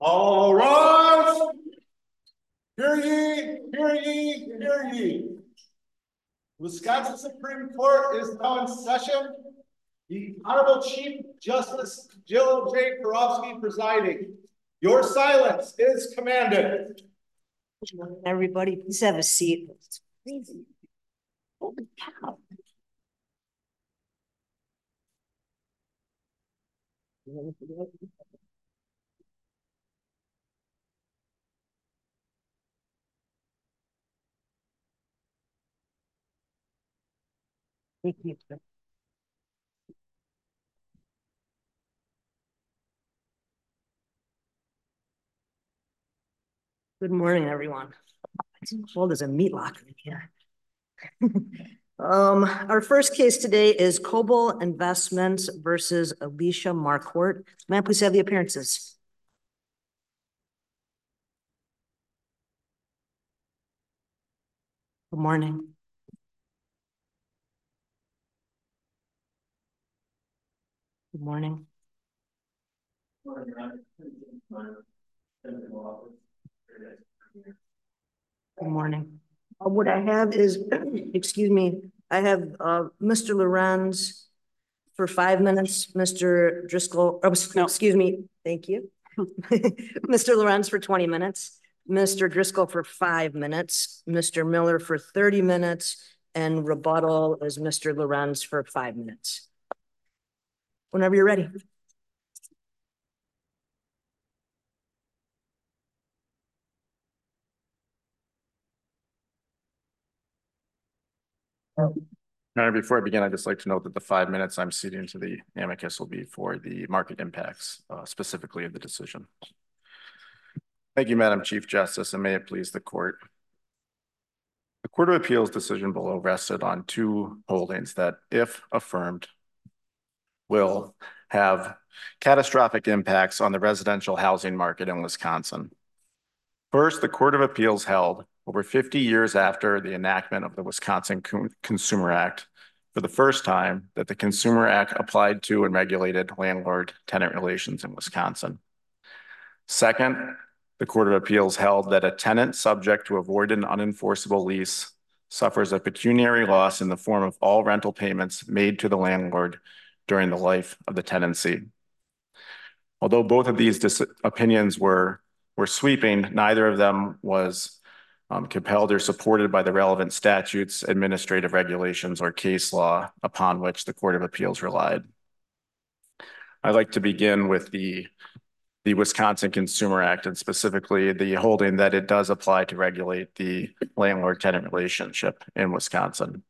All rise! Hear ye, hear ye, hear ye. Wisconsin Supreme Court is now in session. The Honorable Chief Justice Jill J. Karofsky presiding. Your silence is commanded. Everybody, please have a seat. It's crazy. Holy cow. Thank you. Good morning, everyone. It's cold as a meat locker in here. Our first case today is Coble Investments versus Alicia Marquardt. May I please have the appearances? Good morning. Good morning. Good morning. What I have is, excuse me, I have Mr. Lorenz for 5 minutes, Mr. Driscoll, excuse me, thank you. Mr. Lorenz for 20 minutes, Mr. Driscoll for 5 minutes, Mr. Miller for 30 minutes, and rebuttal is Mr. Lorenz for 5 minutes. Whenever you're ready. Before I begin, I'd just like to note that the 5 minutes I'm ceding to the amicus will be for the market impacts, specifically of the decision. Thank you, Madam Chief Justice, and may it please the court. The Court of Appeals decision below rested on two holdings that, if affirmed, will have catastrophic impacts on the residential housing market in Wisconsin. First, the Court of Appeals held, over 50 years after the enactment of the Wisconsin Consumer Act, for the first time, that the Consumer Act applied to and regulated landlord-tenant relations in Wisconsin. Second, the Court of Appeals held that a tenant subject to a void and unenforceable lease suffers a pecuniary loss in the form of all rental payments made to the landlord during the life of the tenancy. Although both of these opinions were sweeping, neither of them was compelled or supported by the relevant statutes, administrative regulations, or case law upon which the Court of Appeals relied. I'd like to begin with the Wisconsin Consumer Act, and specifically the holding that it does apply to regulate the landlord-tenant relationship in Wisconsin.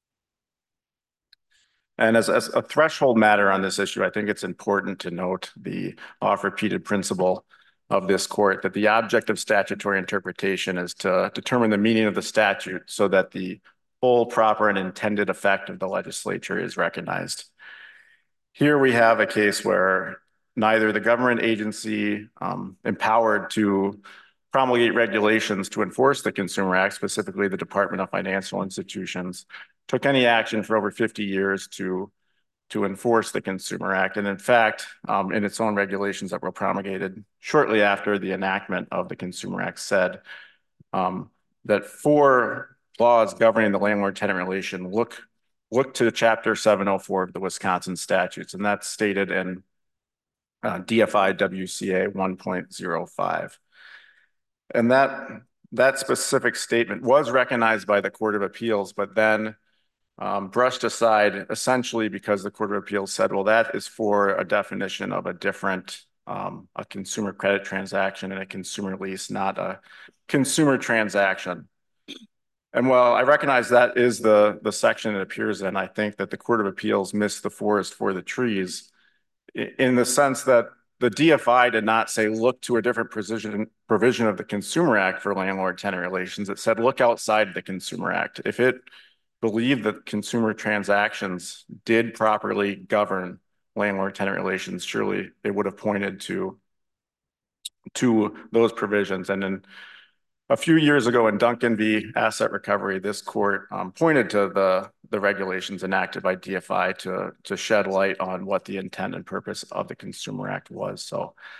And as a threshold matter on this issue, I think it's important to note the oft-repeated principle of this court that the object of statutory interpretation is to determine the meaning of the statute so that the full, proper, and intended effect of the legislature is recognized. Here we have a case where neither the government agency empowered to promulgate regulations to enforce the Consumer Act, specifically the Department of Financial Institutions, took any action for over 50 years to enforce the Consumer Act. And in fact, in its own regulations that were promulgated shortly after the enactment of the Consumer Act said that for laws governing the landlord-tenant relation, look to Chapter 704 of the Wisconsin statutes, and that's stated in DFI WCA 1.05. And that specific statement was recognized by the Court of Appeals, but then brushed aside essentially because the Court of Appeals said, well, that is for a definition of a different, a consumer credit transaction and a consumer lease, not a consumer transaction. And while I recognize that is the section it appears in, I think that the Court of Appeals missed the forest for the trees in the sense that the DFI did not say, look to a different provision of the Consumer Act for landlord-tenant relations. It said, look outside the Consumer Act. If it believed that consumer transactions did properly govern landlord-tenant relations, surely it would have pointed to those provisions. And then a few years ago in Duncan v. Asset Recovery, this court pointed to the regulations enacted by DFI to shed light on what the intent and purpose of the Consumer Act was. So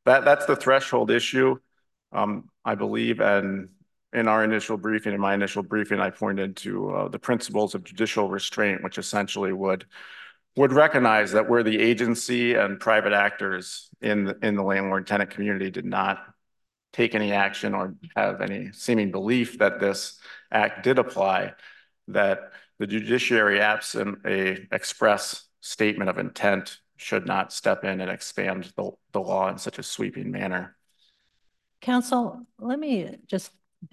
That's the threshold issue, I believe, and in our initial briefing, in my initial briefing, I pointed to the principles of judicial restraint, which essentially would recognize that where the agency and private actors in the landlord-tenant community did not take any action or have any seeming belief that this act did apply, that the judiciary, absent a express statement of intent, should not step in and expand the law in such a sweeping manner. Counsel, let me just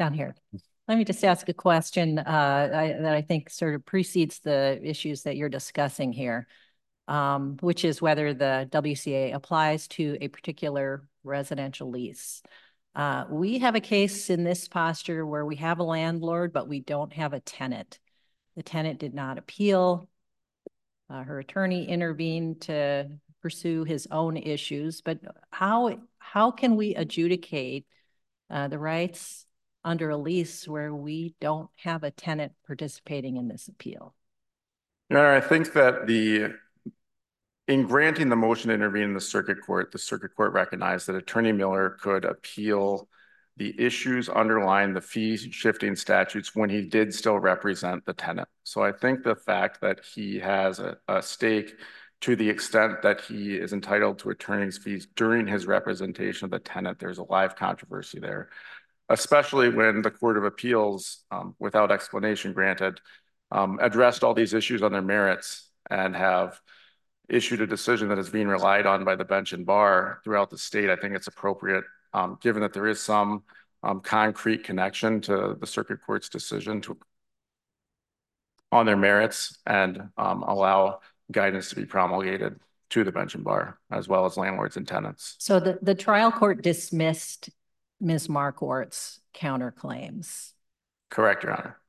ask a question that I think sort of precedes the issues that you're discussing here, which is whether the WCA applies to a particular residential lease. We have a case in this posture where we have a landlord, but we don't have a tenant. The tenant did not appeal. Her attorney intervened to pursue his own issues, but how can we adjudicate the rights under a lease where we don't have a tenant participating in this appeal? Your Honor, I think that in granting the motion to intervene in the circuit court recognized that Attorney Miller could appeal the issues underlying the fee shifting statutes when he did still represent the tenant. So I think the fact that he has a stake to the extent that he is entitled to attorney's fees during his representation of the tenant, there's a live controversy there, especially when the Court of Appeals, without explanation granted, addressed all these issues on their merits and have issued a decision that is being relied on by the bench and bar throughout the state. I think it's appropriate, given that there is some concrete connection to the circuit court's decision on their merits, and allow guidance to be promulgated to the bench and bar, as well as landlords and tenants. So the trial court dismissed Ms. Marquardt's counterclaims. Correct, Your Honor.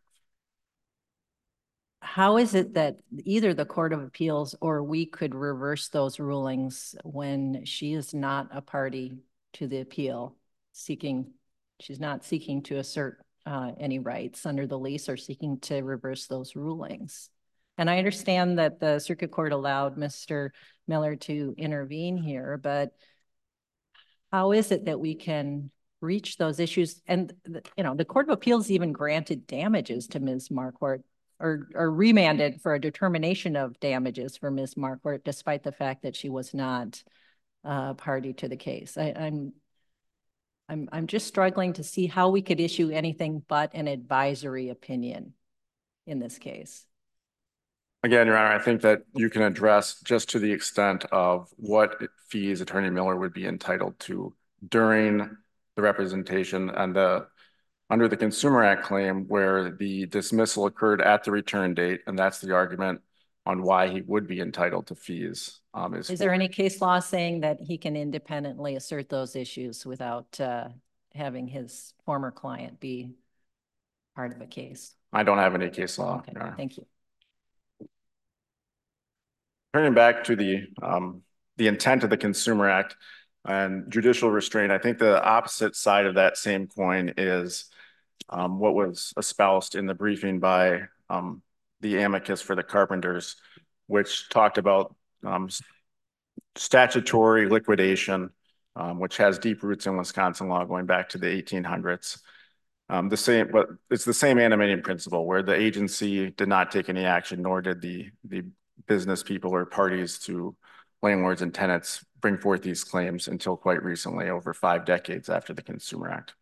How is it that either the Court of Appeals or we could reverse those rulings when she is not a party to the appeal, she's not seeking to assert any rights under the lease or seeking to reverse those rulings? And I understand that the circuit court allowed Mr. Miller to intervene here, but how is it that we can reach those issues? And the Court of Appeals even granted damages to Ms. Marquardt, or remanded for a determination of damages for Ms. Marquardt, despite the fact that she was not party to the case. I'm just struggling to see how we could issue anything but an advisory opinion in this case. Again, Your Honor, I think that you can address just to the extent of what fees Attorney Miller would be entitled to during the representation and under the Consumer Act claim, where the dismissal occurred at the return date, and that's the argument on why he would be entitled to fees. Is there any case law saying that he can independently assert those issues without having his former client be part of a case? I don't have any case law. Okay, thank you. Turning back to the intent of the Consumer Act and judicial restraint, I think the opposite side of that same coin is what was espoused in the briefing by the amicus for the carpenters, which talked about statutory liquidation, which has deep roots in Wisconsin law going back to the 1800s. But it's the same animating principle where the agency did not take any action, nor did the business people or parties to landlords and tenants bring forth these claims until quite recently, over 5 decades after the Consumer Act.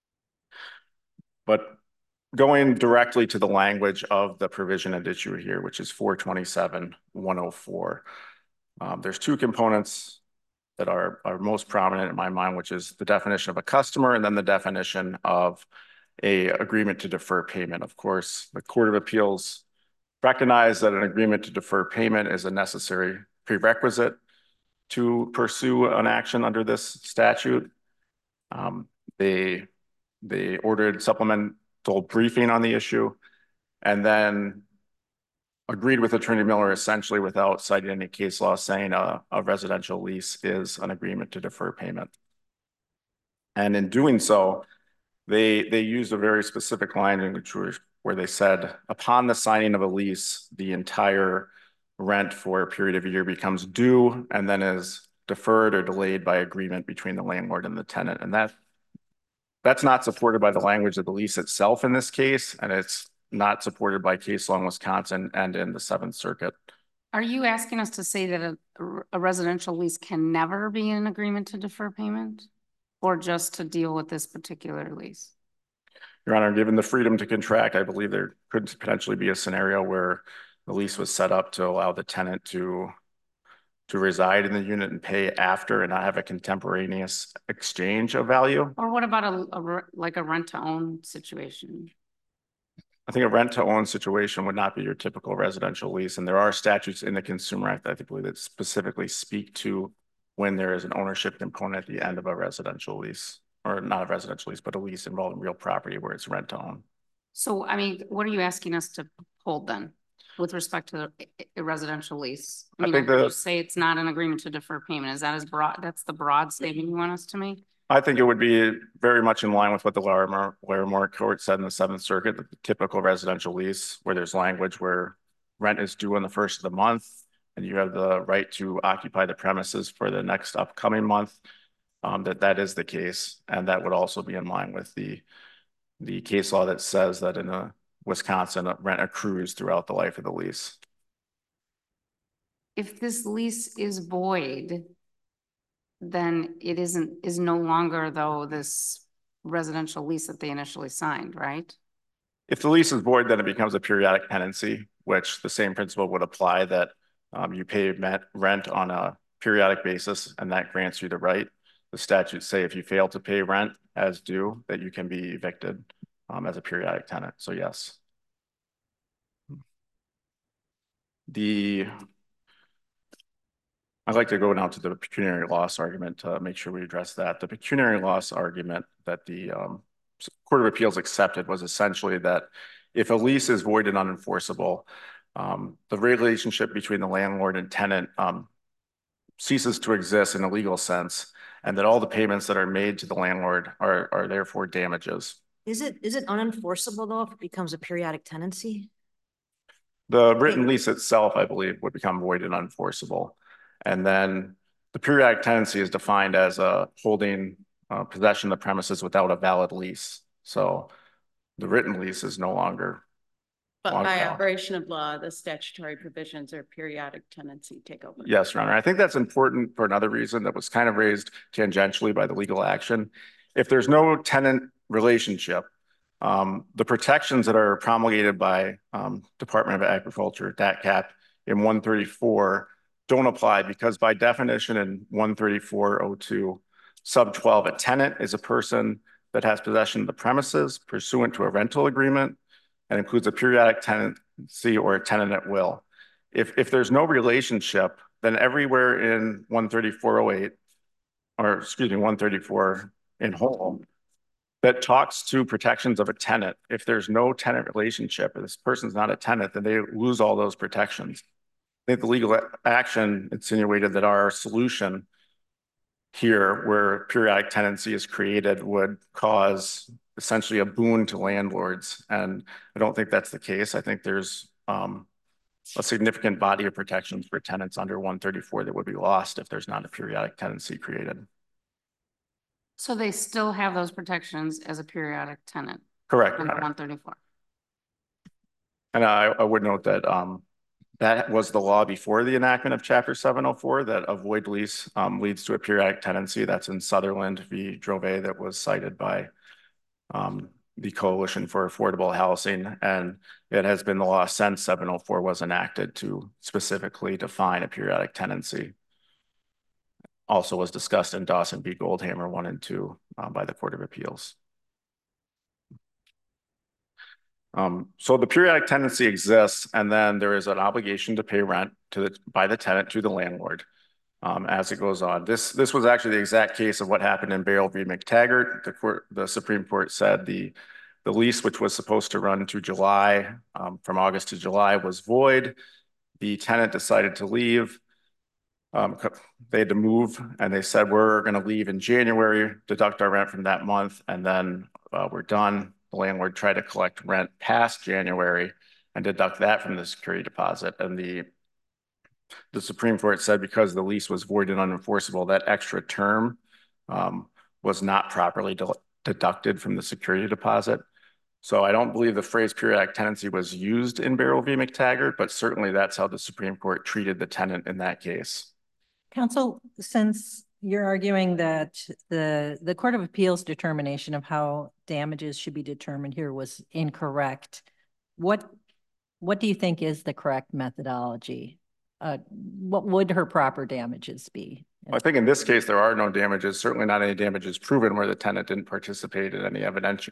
But going directly to the language of the provision at issue here, which is 427-104, there's 2 components that are most prominent in my mind, which is the definition of a customer and then the definition of an agreement to defer payment. Of course, the Court of Appeals recognized that an agreement to defer payment is a necessary prerequisite to pursue an action under this statute. They ordered supplemental briefing on the issue and then agreed with Attorney Miller essentially without citing any case law saying a residential lease is an agreement to defer payment. And in doing so, they used a very specific language where they said, upon the signing of a lease, the entire rent for a period of a year becomes due and then is deferred or delayed by agreement between the landlord and the tenant. And that's not supported by the language of the lease itself in this case, and it's not supported by case law in Wisconsin and in the Seventh Circuit. Are you asking us to say that a residential lease can never be in agreement to defer payment, or just to deal with this particular lease? Your Honor, given the freedom to contract, I believe there could potentially be a scenario where the lease was set up to allow the tenant to reside in the unit and pay after and not have a contemporaneous exchange of value. Or what about like a rent to own situation? I think a rent to own situation would not be your typical residential lease. And there are statutes in the Consumer Act, I believe, that specifically speak to when there is an ownership component at the end of a residential lease, or not a residential lease, but a lease involving real property where it's rent to own. So, I mean, what are you asking us to hold then with respect to a residential lease? I mean, you say it's not an agreement to defer payment. Is that as broad? That's the broad statement you want us to make? I think it would be very much in line with what the Larimore Court said in the Seventh Circuit, that the typical residential lease where there's language where rent is due on the first of the month and you have the right to occupy the premises for the next upcoming month, that is the case. And that would also be in line with the case law that says that in Wisconsin, rent accrues throughout the life of the lease. If this lease is void, then it is no longer though this residential lease that they initially signed, right? If the lease is void, then it becomes a periodic tenancy, which the same principle would apply, that you pay rent on a periodic basis, and that grants you the right. The statutes say if you fail to pay rent as due, that you can be evicted as a periodic tenant. So yes. I'd like to go now to the pecuniary loss argument to make sure we address that. The pecuniary loss argument that the Court of Appeals accepted was essentially that if a lease is void and unenforceable, the relationship between the landlord and tenant ceases to exist in a legal sense, and that all the payments that are made to the landlord are therefore damages. Is it unenforceable though if it becomes a periodic tenancy? The written lease itself, I believe, would become void and unenforceable. And then the periodic tenancy is defined as holding possession of the premises without a valid lease. So the written lease is no longer. But by operation of law, the statutory provisions or periodic tenancy take over. Yes, Your Honor. I think that's important for another reason that was kind of raised tangentially by the legal action. If there's no tenant relationship, the protections that are promulgated by Department of Agriculture, DATCP, in 134 don't apply, because by definition in 134.02 sub 12, a tenant is a person that has possession of the premises pursuant to a rental agreement and includes a periodic tenancy or a tenant at will. If there's no relationship, then everywhere in 134.08, or excuse me, 134 in whole, that talks to protections of a tenant. If there's no tenant relationship, if this person's not a tenant, then they lose all those protections. I think the legal action insinuated that our solution here, where periodic tenancy is created, would cause essentially a boon to landlords. And I don't think that's the case. I think there's a significant body of protections for tenants under 134 that would be lost if there's not a periodic tenancy created. So they still have those protections as a periodic tenant? Correct. Under 134. And I would note that that was the law before the enactment of Chapter 704, that a void lease leads to a periodic tenancy. That's in Sutherland v. Drove, that was cited by the Coalition for Affordable Housing. And it has been the law since 704 was enacted to specifically define a periodic tenancy. Also was discussed in Dawson v. Goldhammer 1 and 2 by the Court of Appeals. So the periodic tenancy exists, and then there is an obligation to pay rent by the tenant to the landlord as it goes on. This was actually the exact case of what happened in Bale v. McTaggart. The Supreme Court said the lease, which was supposed to run to July, from August to July, was void. The tenant decided to leave. They had to move, and they said, we're going to leave in January, deduct our rent from that month, and then we're done. The landlord tried to collect rent past January and deduct that from the security deposit. And the The Supreme Court said because the lease was void and unenforceable, that extra term was not properly deducted from the security deposit. So I don't believe the phrase periodic tenancy was used in Barrow v. McTaggart, but certainly that's how the Supreme Court treated the tenant in that case. Counsel, since you're arguing that the Court of Appeals determination of how damages should be determined here was incorrect, what do you think is the correct methodology? What would her proper damages be? I think in this case, there are no damages, certainly not any damages proven where the tenant didn't participate in any evidentiary.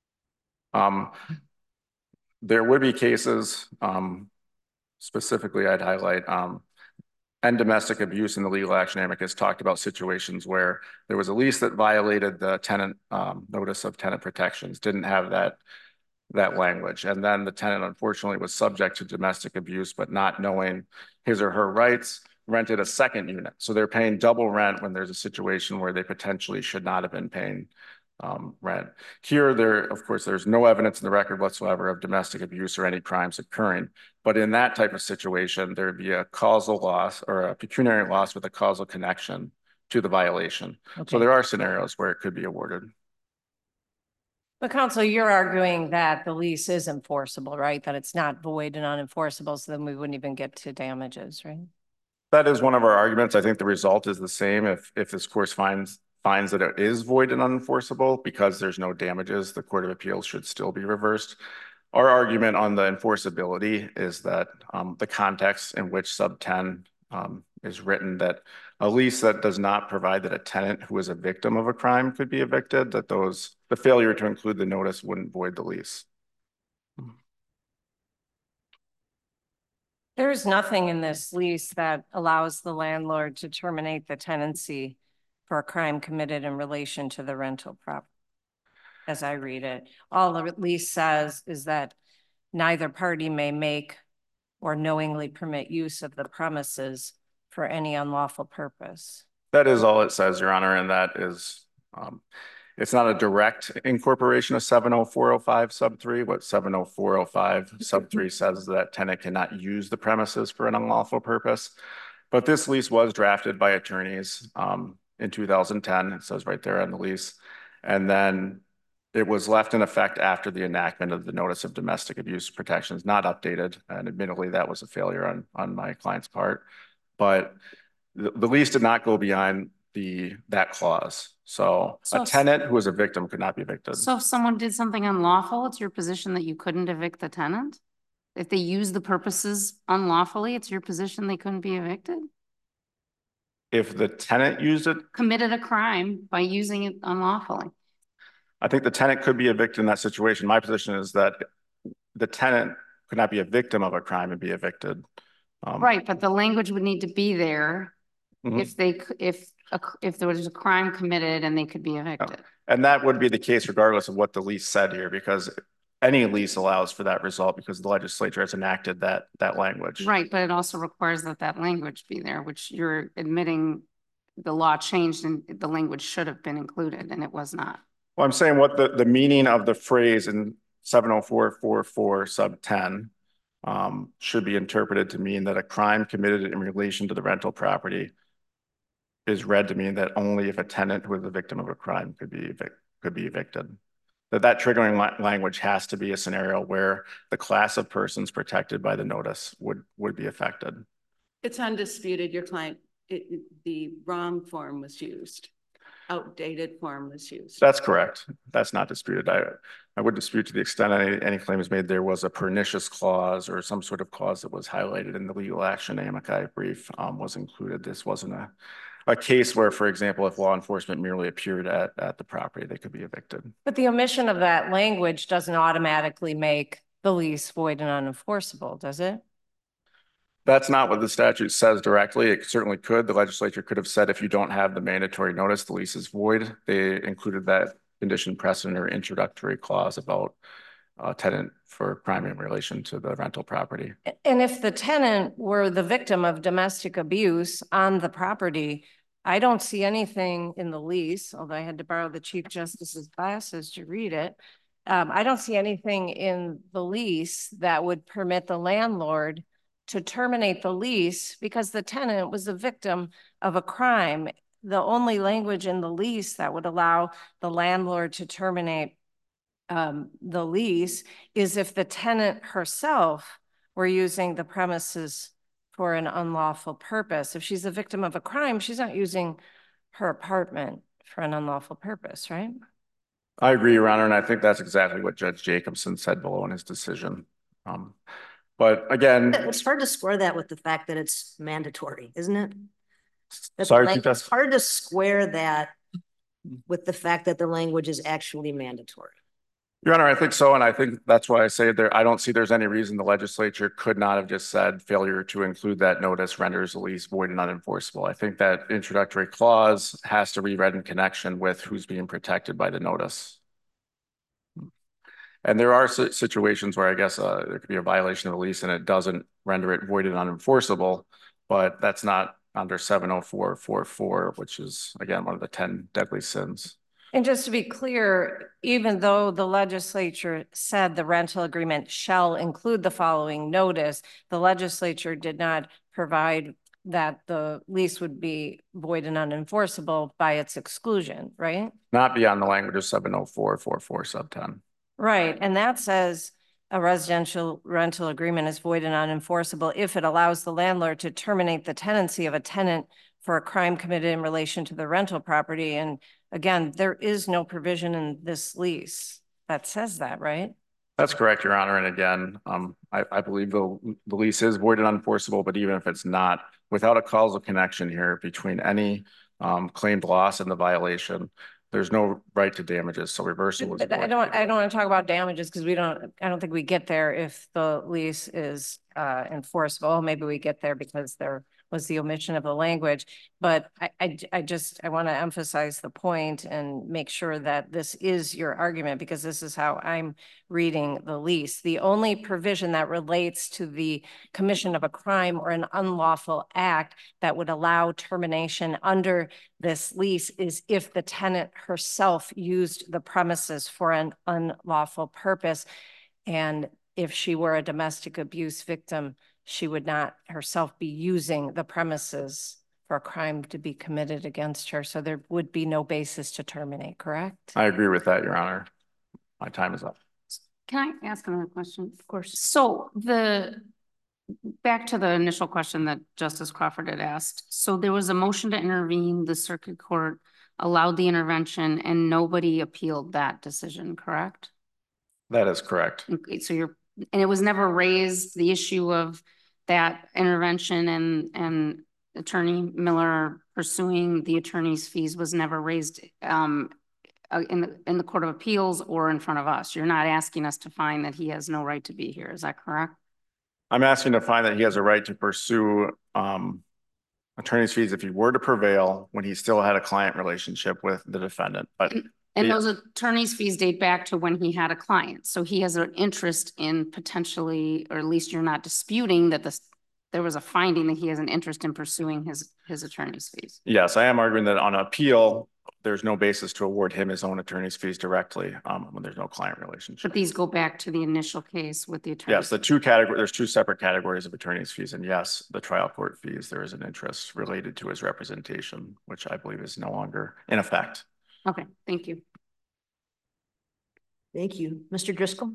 There would be cases, specifically I'd highlight, and domestic abuse in the legal action amicus talked about situations where there was a lease that violated the tenant notice of tenant protections, didn't have that language. And then the tenant unfortunately was subject to domestic abuse, but not knowing his or her rights, rented a second unit. So they're paying double rent when there's a situation where they potentially should not have been paying rent. Here, of course, there's no evidence in the record whatsoever of domestic abuse or any crimes occurring. But in that type of situation, there'd be a causal loss or a pecuniary loss with a causal connection to the violation. Okay. So there are scenarios where it could be awarded. But counsel, you're arguing that the lease is enforceable, right? That it's not void and unenforceable, so then we wouldn't even get to damages, right? That is one of our arguments. I think the result is the same. If this court finds that it is void and unenforceable because there's no damages, the Court of Appeals should still be reversed. Our argument on the enforceability is that the context in which sub 10 is written, that a lease that does not provide that a tenant who is a victim of a crime could be evicted, that the failure to include the notice wouldn't void the lease. There is nothing in this lease that allows the landlord to terminate the tenancy for a crime committed in relation to the rental property. As I read it, all the lease says is that neither party may make or knowingly permit use of the premises for any unlawful purpose. That is all it says, Your Honor, and that is, it's not a direct incorporation of 70405 sub 3. What 70405 sub 3 says is that tenant cannot use the premises for an unlawful purpose. But this lease was drafted by attorneys in 2010. It says right there on the lease. And then it was left in effect after the enactment of the Notice of Domestic Abuse Protections, not updated. And admittedly, that was a failure on my client's part. But the lease did not go beyond that clause. So a tenant who was a victim could not be evicted. So if someone did something unlawful, it's your position that you couldn't evict the tenant? If they use the purposes unlawfully, it's your position they couldn't be evicted? If the tenant used it? Committed a crime by using it unlawfully. I think the tenant could be evicted in that situation. My position is that the tenant could not be a victim of a crime and be evicted. Right, but the language would need to be there if there was a crime committed and they could be evicted. And that would be the case regardless of what the lease said here, because any lease allows for that result because the legislature has enacted that language. Right, but it also requires that language be there, which you're admitting the law changed and the language should have been included and it was not. Well, I'm saying what the meaning of the phrase in 70444 sub 10 should be interpreted to mean that a crime committed in relation to the rental property is read to mean that only if a tenant who is a victim of a crime could be evicted. That triggering language has to be a scenario where the class of persons protected by the notice would be affected. It's undisputed. Your client, the wrong form was used. Outdated form was used. That's correct. That's not disputed. I would dispute to the extent any claim is made there was a pernicious clause or some sort of clause that was highlighted in the legal action amici brief was included. This wasn't a case where, for example, if law enforcement merely appeared at the property, they could be evicted. But the omission of that language doesn't automatically make the lease void and unenforceable, does it? That's not what the statute says directly. It certainly could. The legislature could have said if you don't have the mandatory notice, the lease is void. They included that condition precedent or introductory clause about tenant for crime in relation to the rental property. And if the tenant were the victim of domestic abuse on the property, I don't see anything in the lease, although I had to borrow the Chief Justice's glasses to read it. I don't see anything in the lease that would permit the landlord to terminate the lease because the tenant was a victim of a crime. The only language in the lease that would allow the landlord to terminate the lease is if the tenant herself were using the premises for an unlawful purpose. If she's a victim of a crime, she's not using her apartment for an unlawful purpose, right? I agree, Your Honor, and I think that's exactly what Judge Jacobson said below in his decision. But again, it's hard to square that with the fact that it's mandatory, isn't it? It's hard to square that with the fact that the language is actually mandatory. Your Honor, I think so. And I think that's why I say there, I don't see there's any reason the legislature could not have just said failure to include that notice renders the lease void and unenforceable. I think that introductory clause has to be read in connection with who's being protected by the notice. And there are situations where I guess there could be a violation of the lease and it doesn't render it void and unenforceable, but that's not under 70444, which is, again, one of the 10 deadly sins. And just to be clear, even though the legislature said the rental agreement shall include the following notice, the legislature did not provide that the lease would be void and unenforceable by its exclusion, right? Not beyond the language of 70444 sub 10. Right, and that says a residential rental agreement is void and unenforceable if it allows the landlord to terminate the tenancy of a tenant for a crime committed in relation to the rental property. And again, there is no provision in this lease that says that, right? That's correct, Your Honor. And again, I believe the lease is void and unenforceable, but even if it's not, without a causal connection here between any claimed loss and the violation, there's no right to damages. So reversal is. I don't want to talk about damages because I don't think we get there if the lease is enforceable. Maybe we get there because there was the omission of the language, but I want to emphasize the point and make sure that this is your argument because this is how I'm reading the lease. The only provision that relates to the commission of a crime or an unlawful act that would allow termination under this lease is if the tenant herself used the premises for an unlawful purpose. And if she were a domestic abuse victim, she would not herself be using the premises for a crime to be committed against her. So there would be no basis to terminate, correct? I agree with that, Your Honor. My time is up. Can I ask another question? Of course. So back to the initial question that Justice Crawford had asked. So there was a motion to intervene. The circuit court allowed the intervention and nobody appealed that decision, correct? That is correct. Okay, so and it was never raised, the issue of that intervention and Attorney Miller pursuing the attorney's fees was never raised in the Court of Appeals or in front of us. You're not asking us to find that he has no right to be here. Is that correct? I'm asking to find that he has a right to pursue attorney's fees if he were to prevail when he still had a client relationship with the defendant. But and those attorney's fees date back to when he had a client. So he has an interest in potentially, or at least you're not disputing that there was a finding that he has an interest in pursuing his attorney's fees. Yes, I am arguing that on appeal, there's no basis to award him his own attorney's fees directly when there's no client relationship. But these go back to the initial case with the attorney. Yes, there's two separate categories of attorney's fees. And yes, the trial court fees, there is an interest related to his representation, which I believe is no longer in effect. Okay, thank you. Thank you. Mr. Driscoll?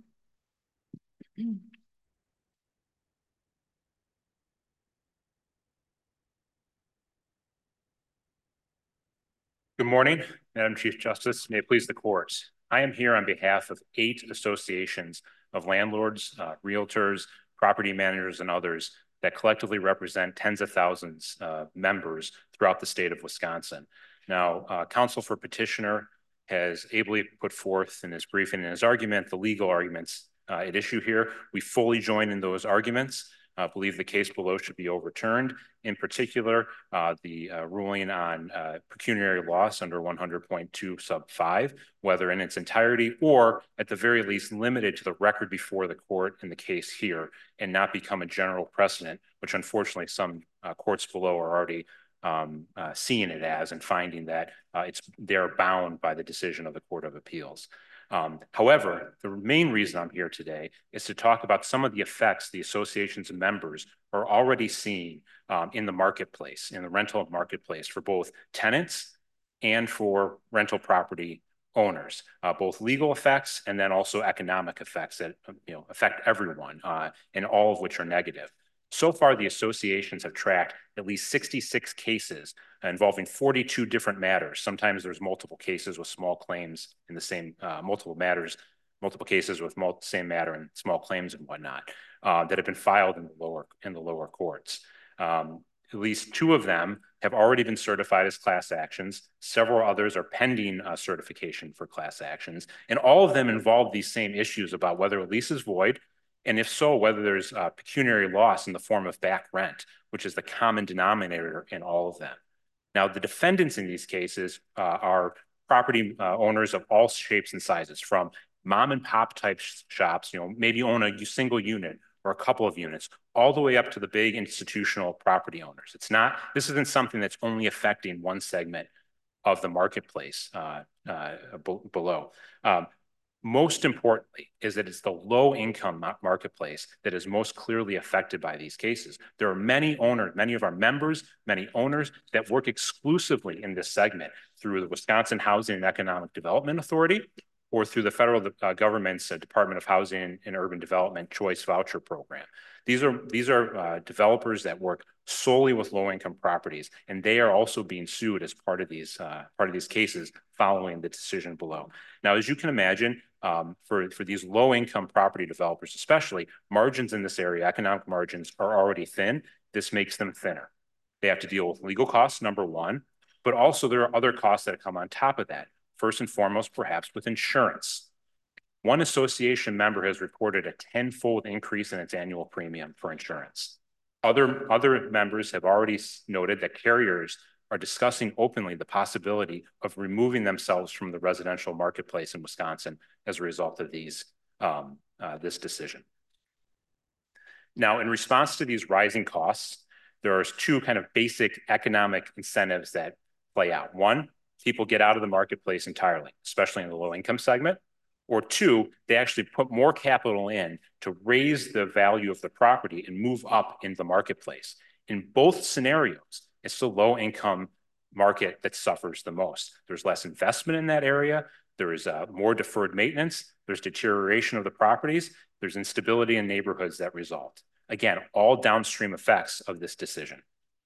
Good morning, Madam Chief Justice. May it please the court. I am here on behalf of 8 associations of landlords, realtors, property managers, and others that collectively represent tens of thousands of members throughout the state of Wisconsin. Now, counsel for petitioner has ably put forth in his briefing and his argument, the legal arguments at issue here. We fully join in those arguments. Believe the case below should be overturned. In particular, the ruling on pecuniary loss under 100.2 sub 5, whether in its entirety or at the very least limited to the record before the court in the case here and not become a general precedent, which unfortunately some courts below are already seeing it as and finding that they're bound by the decision of the Court of Appeals. However, the main reason I'm here today is to talk about some of the effects the association's members are already seeing in the marketplace, in the rental marketplace for both tenants and for rental property owners, both legal effects and then also economic effects that affect everyone, and all of which are negative. So far, the associations have tracked at least 66 cases involving 42 different matters. Sometimes there's multiple cases with small claims in the same, multiple cases with same matter and small claims and whatnot, that have been filed in the lower courts. At least 2 of them have already been certified as class actions. Several others are pending certification for class actions. And all of them involve these same issues about whether a lease is void, and if so, whether there's pecuniary loss in the form of back rent, which is the common denominator in all of them. Now, the defendants in these cases are property owners of all shapes and sizes, from mom and pop type shops, maybe own a single unit or a couple of units, all the way up to the big institutional property owners. This isn't something that's only affecting one segment of the marketplace below. Most importantly is that it's the low income marketplace that is most clearly affected by these cases. There are many owners, many of our members, many owners that work exclusively in this segment through the Wisconsin Housing and Economic Development Authority or through the federal government's Department of Housing and Urban Development Choice Voucher Program. These are developers that work solely with low-income properties, and they are also being sued as part of these cases following the decision below. Now, as you can imagine, for these low-income property developers, especially, margins in this area, economic margins, are already thin. This makes them thinner. They have to deal with legal costs, number one, but also there are other costs that come on top of that. First and foremost, perhaps with insurance. One association member has reported a 10-fold increase in its annual premium for insurance. Other members have already noted that carriers are discussing openly the possibility of removing themselves from the residential marketplace in Wisconsin as a result of this decision. Now, in response to these rising costs, there are 2 kind of basic economic incentives that play out. One, people get out of the marketplace entirely, especially in the low income segment. Or 2, they actually put more capital in to raise the value of the property and move up in the marketplace. In both scenarios, it's the low income market that suffers the most. There's less investment in that area. There is more deferred maintenance. There's deterioration of the properties. There's instability in neighborhoods that result. Again, all downstream effects of this decision.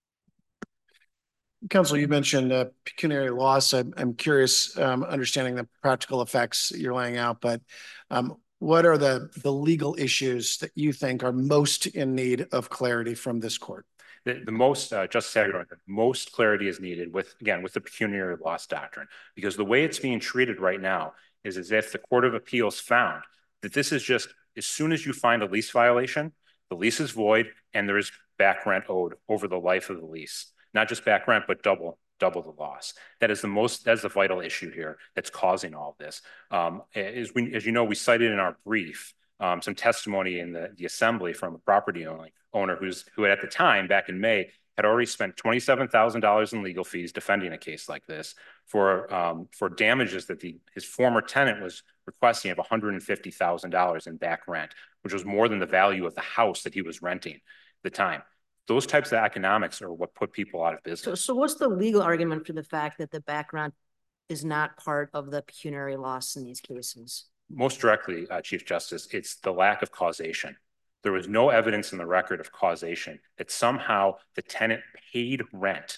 Council, you mentioned pecuniary loss. I'm curious, understanding the practical effects you're laying out, but what are the legal issues that you think are most in need of clarity from this court? The most, Justice Hagedorn, most clarity is needed with the pecuniary loss doctrine, because the way it's being treated right now is as if the Court of Appeals found that this is just, as soon as you find a lease violation, the lease is void and there is back rent owed over the life of the lease. Not just back rent, but double the loss. That's the vital issue here that's causing all of this. As you know, we cited in our brief some testimony in the assembly from a property owner who at the time, back in May, had already spent $27,000 in legal fees defending a case like this for damages that his former tenant was requesting of $150,000 in back rent, which was more than the value of the house that he was renting at the time. Those types of economics are what put people out of business. So what's the legal argument for the fact that the back rent is not part of the pecuniary loss in these cases? Most directly, Chief Justice, it's the lack of causation. There was no evidence in the record of causation that somehow the tenant paid rent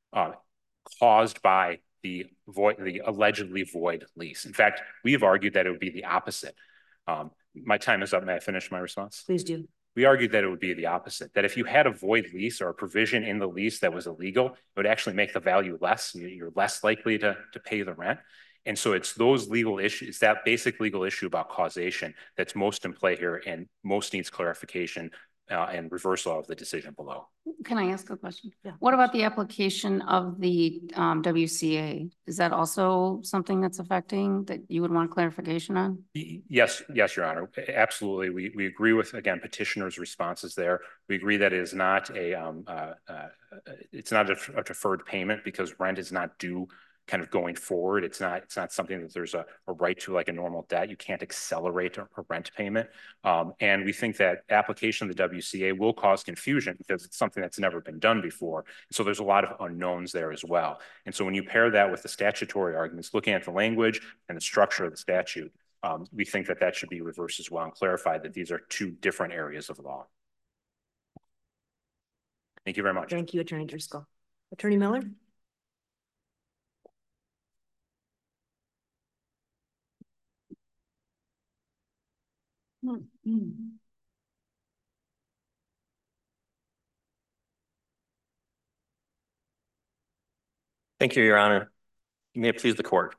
caused by the allegedly void lease. In fact, we have argued that it would be the opposite. My time is up. May I finish my response? Please do. We argued that it would be the opposite, that if you had a void lease or a provision in the lease that was illegal, it would actually make the value less. You're less likely to pay the rent. And so it's those legal issues, that basic legal issue about causation that's most in play here and most needs clarification and reversal of the decision below. Can I ask a question? Yeah. What about the application of the WCA? Is that also something that's affecting that you would want clarification on? Yes, Your Honor. Absolutely. We agree with, again, petitioner's responses there. We agree that it is not it's not a deferred payment because rent is not due kind of going forward. It's not something that there's a right to like a normal debt. You can't accelerate a rent payment. And we think that application of the WCA will cause confusion because it's something that's never been done before. So there's a lot of unknowns there as well. And so when you pair that with the statutory arguments, looking at the language and the structure of the statute, we think that that should be reversed as well and clarified that these are two different areas of law. Thank you very much. Thank you, Attorney Driscoll. Attorney Miller? Thank you, Your Honor. You may please the court.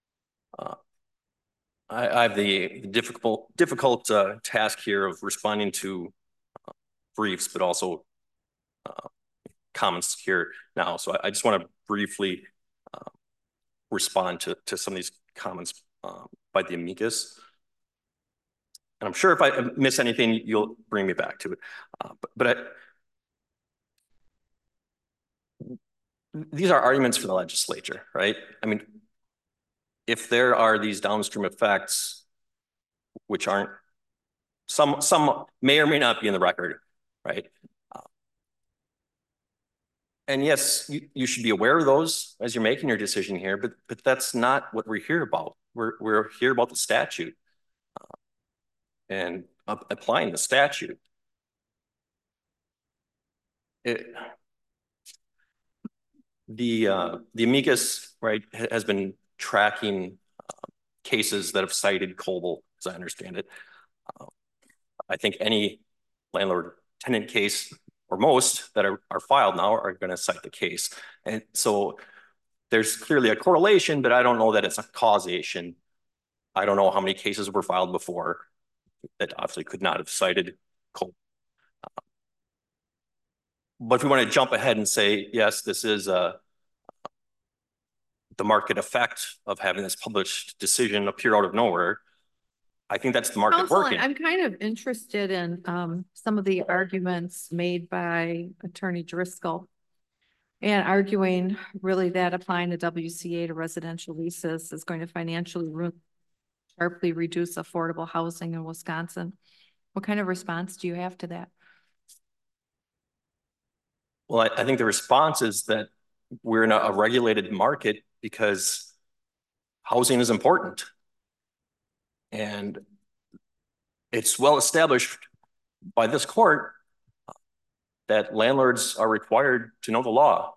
I have the difficult task here of responding to briefs, but also comments here now. So I just want to briefly respond to some of these comments by the amicus. And I'm sure if I miss anything, you'll bring me back to it. These are arguments for the legislature, right? I mean, if there are these downstream effects, which aren't, some may or may not be in the record, right? And yes, you should be aware of those as you're making your decision here, but that's not what we're here about. We're here about the statute and applying the statute. The amicus, right, has been tracking cases that have cited Coble, as I understand it. I think any landlord-tenant case, or most that are filed now, are going to cite the case. And so there's clearly a correlation, but I don't know that it's a causation. I don't know how many cases were filed before that obviously could not have cited Coble. But if we want to jump ahead and say, yes, this is the market effect of having this published decision appear out of nowhere, I think that's the market Counsel, working. I'm kind of interested in some of the arguments made by Attorney Driscoll and arguing really that applying the WCA to residential leases is going to financially sharply reduce affordable housing in Wisconsin. What kind of response do you have to that? Well, I think the response is that we're in a regulated market because housing is important. And it's well established by this court that landlords are required to know the law.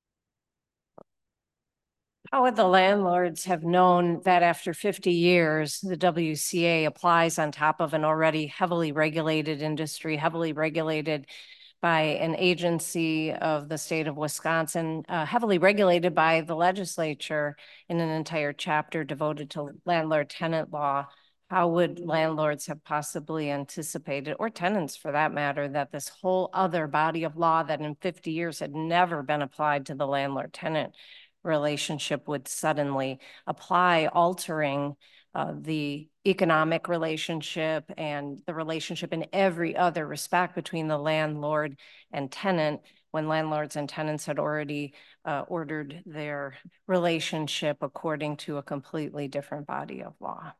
How would the landlords have known that after 50 years, the WCA applies on top of an already heavily regulated industry, heavily regulated by an agency of the state of Wisconsin, heavily regulated by the legislature in an entire chapter devoted to landlord-tenant law? How would landlords have possibly anticipated, or tenants for that matter, that this whole other body of law that in 50 years had never been applied to the landlord-tenant relationship would suddenly apply, altering the economic relationship and the relationship in every other respect between the landlord and tenant, when landlords and tenants had already ordered their relationship according to a completely different body of law?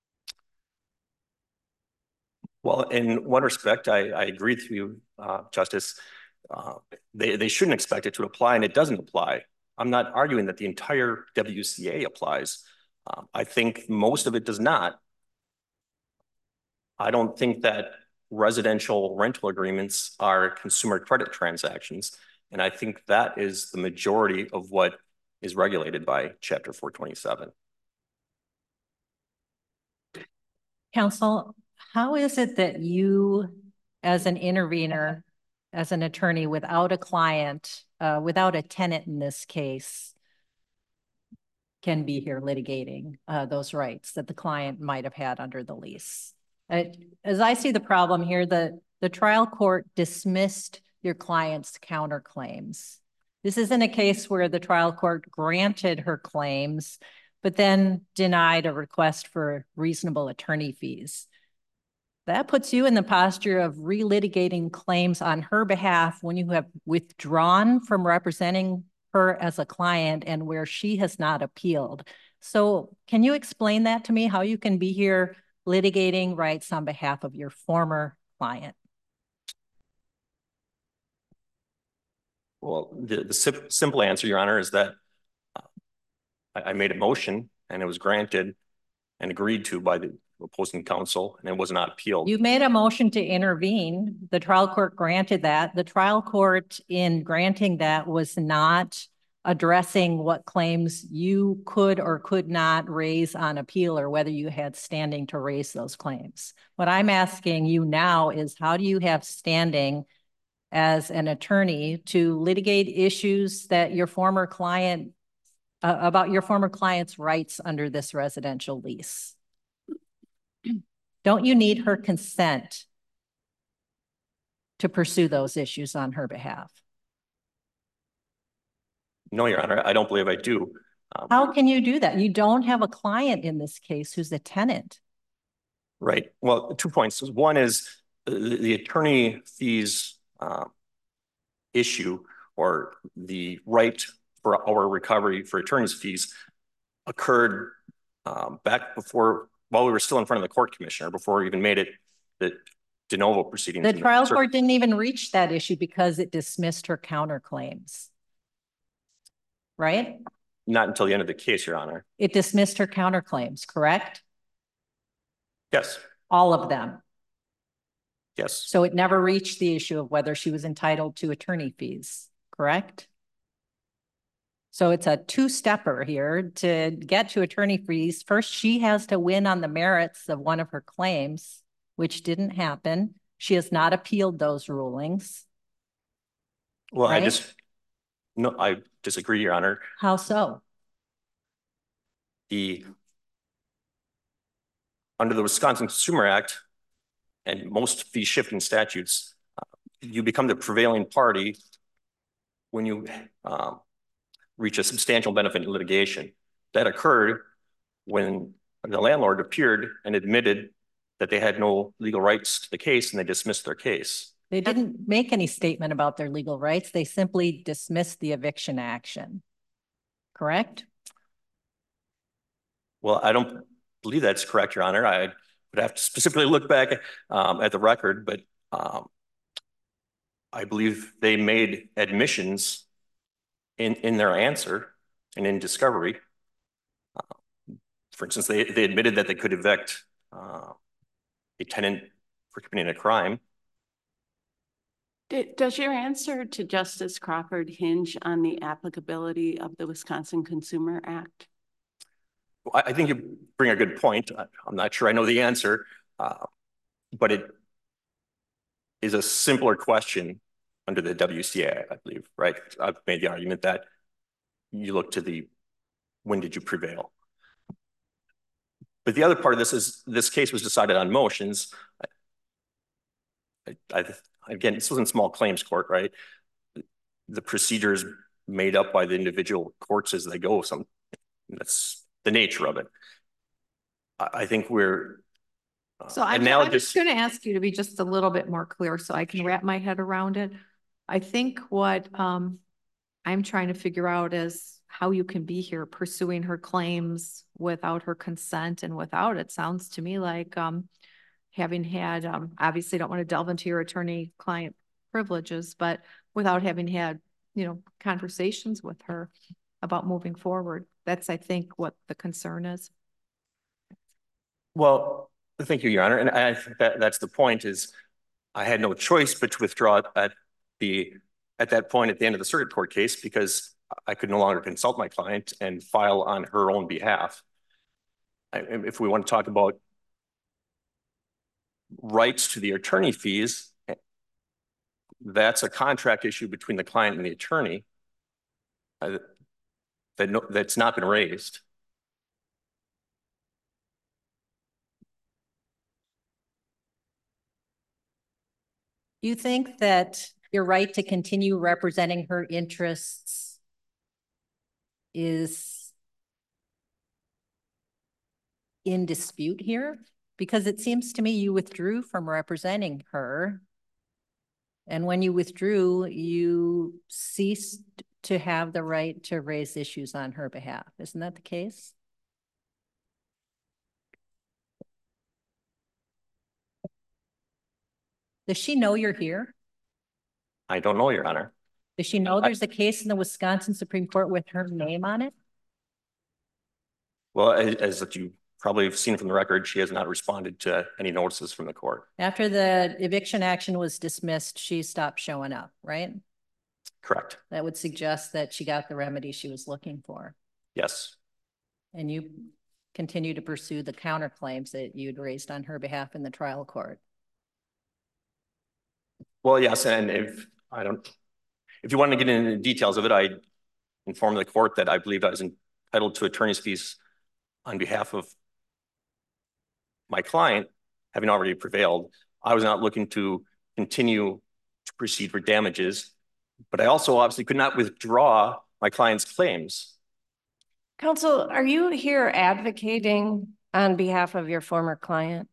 Well, in one respect, I agree with you, Justice. They shouldn't expect it to apply, and it doesn't apply. I'm not arguing that the entire WCA applies. I think most of it does not. I don't think that residential rental agreements are consumer credit transactions, and I think that is the majority of what is regulated by Chapter 427. Counsel, how is it that you, as an intervener, as an attorney without a client, without a tenant in this case, can be here litigating those rights that the client might have had under the lease? As I see the problem here, the trial court dismissed your client's counterclaims. This isn't a case where the trial court granted her claims, but then denied a request for reasonable attorney fees. That puts you in the posture of relitigating claims on her behalf when you have withdrawn from representing her as a client and where she has not appealed. So can you explain that to me, how you can be here litigating rights on behalf of your former client? Well, the simple answer, Your Honor, is that I made a motion and it was granted and agreed to by the opposing counsel, and it was not appealed. You made a motion to intervene. The trial court granted that. The trial court, in granting that, was not addressing what claims you could or could not raise on appeal, or whether you had standing to raise those claims. What I'm asking you now is, how do you have standing as an attorney to litigate issues that your former client, about your former client's rights under this residential lease? Don't you need her consent to pursue those issues on her behalf? No, Your Honor, I don't believe I do. How can you do that? You don't have a client in this case who's a tenant. Right. Well, 2 points. One is the attorney fees issue, or the right for our recovery for attorney's fees, occurred back before, while we were still in front of the court commissioner, before we even made it the de novo proceedings. The trial court didn't even reach that issue because it dismissed her counterclaims, right? Not until the end of the case, Your Honor. It dismissed her counterclaims, correct? Yes. All of them. Yes. So it never reached the issue of whether she was entitled to attorney fees, correct? So it's a two-stepper here to get to attorney fees. First, she has to win on the merits of one of her claims, which didn't happen. She has not appealed those rulings. Well, right? I disagree, Your Honor. How so? Under the Wisconsin Consumer Act and most fee shifting statutes, you become the prevailing party when you reach a substantial benefit in litigation. That occurred when the landlord appeared and admitted that they had no legal rights to the case, and they dismissed their case. They didn't make any statement about their legal rights. They simply dismissed the eviction action, correct? Well, I don't believe that's correct, Your Honor. I would have to specifically look back at the record, but I believe they made admissions in their answer and in discovery. For instance, they admitted that they could evict a tenant for committing a crime. Does your answer to Justice Crawford hinge on the applicability of the Wisconsin Consumer Act? I think you bring a good point. I'm not sure I know the answer, but it is a simpler question under the WCA, I believe, right? I've made the argument that you look to when did you prevail? But the other part of this is this case was decided on motions. Again, this was in small claims court, right? The procedures made up by the individual courts as they go. That's the nature of it. I think we're So I'm just going to ask you to be just a little bit more clear so I can wrap my head around it. I think what I'm trying to figure out is how you can be here pursuing her claims without her consent and without it. Sounds to me like having had, obviously don't want to delve into your attorney-client privileges, but without having had, conversations with her about moving forward. That's, I think, what the concern is. Well, thank you, Your Honor. And I think that's the point is I had no choice but to withdraw at that point at the end of the circuit court case because I could no longer consult my client and file on her own behalf. If we want to talk about rights to the attorney fees, that's a contract issue between the client and the attorney that's not been raised. You think that your right to continue representing her interests is in dispute here? Because it seems to me you withdrew from representing her. And when you withdrew, you ceased to have the right to raise issues on her behalf. Isn't that the case? Does she know you're here? I don't know, Your Honor. Does she know there's a case in the Wisconsin Supreme Court with her name on it? Well, as you probably have seen from the record, she has not responded to any notices from the court. After the eviction action was dismissed, she stopped showing up, right? Correct. That would suggest that she got the remedy she was looking for. Yes. And you continue to pursue the counterclaims that you'd raised on her behalf in the trial court. Well, yes, and if you want to get into the details of it, I informed the court that I believed I was entitled to attorney's fees on behalf of my client, having already prevailed. I was not looking to continue to proceed for damages, but I also obviously could not withdraw my client's claims. Counsel, are you here advocating on behalf of your former client?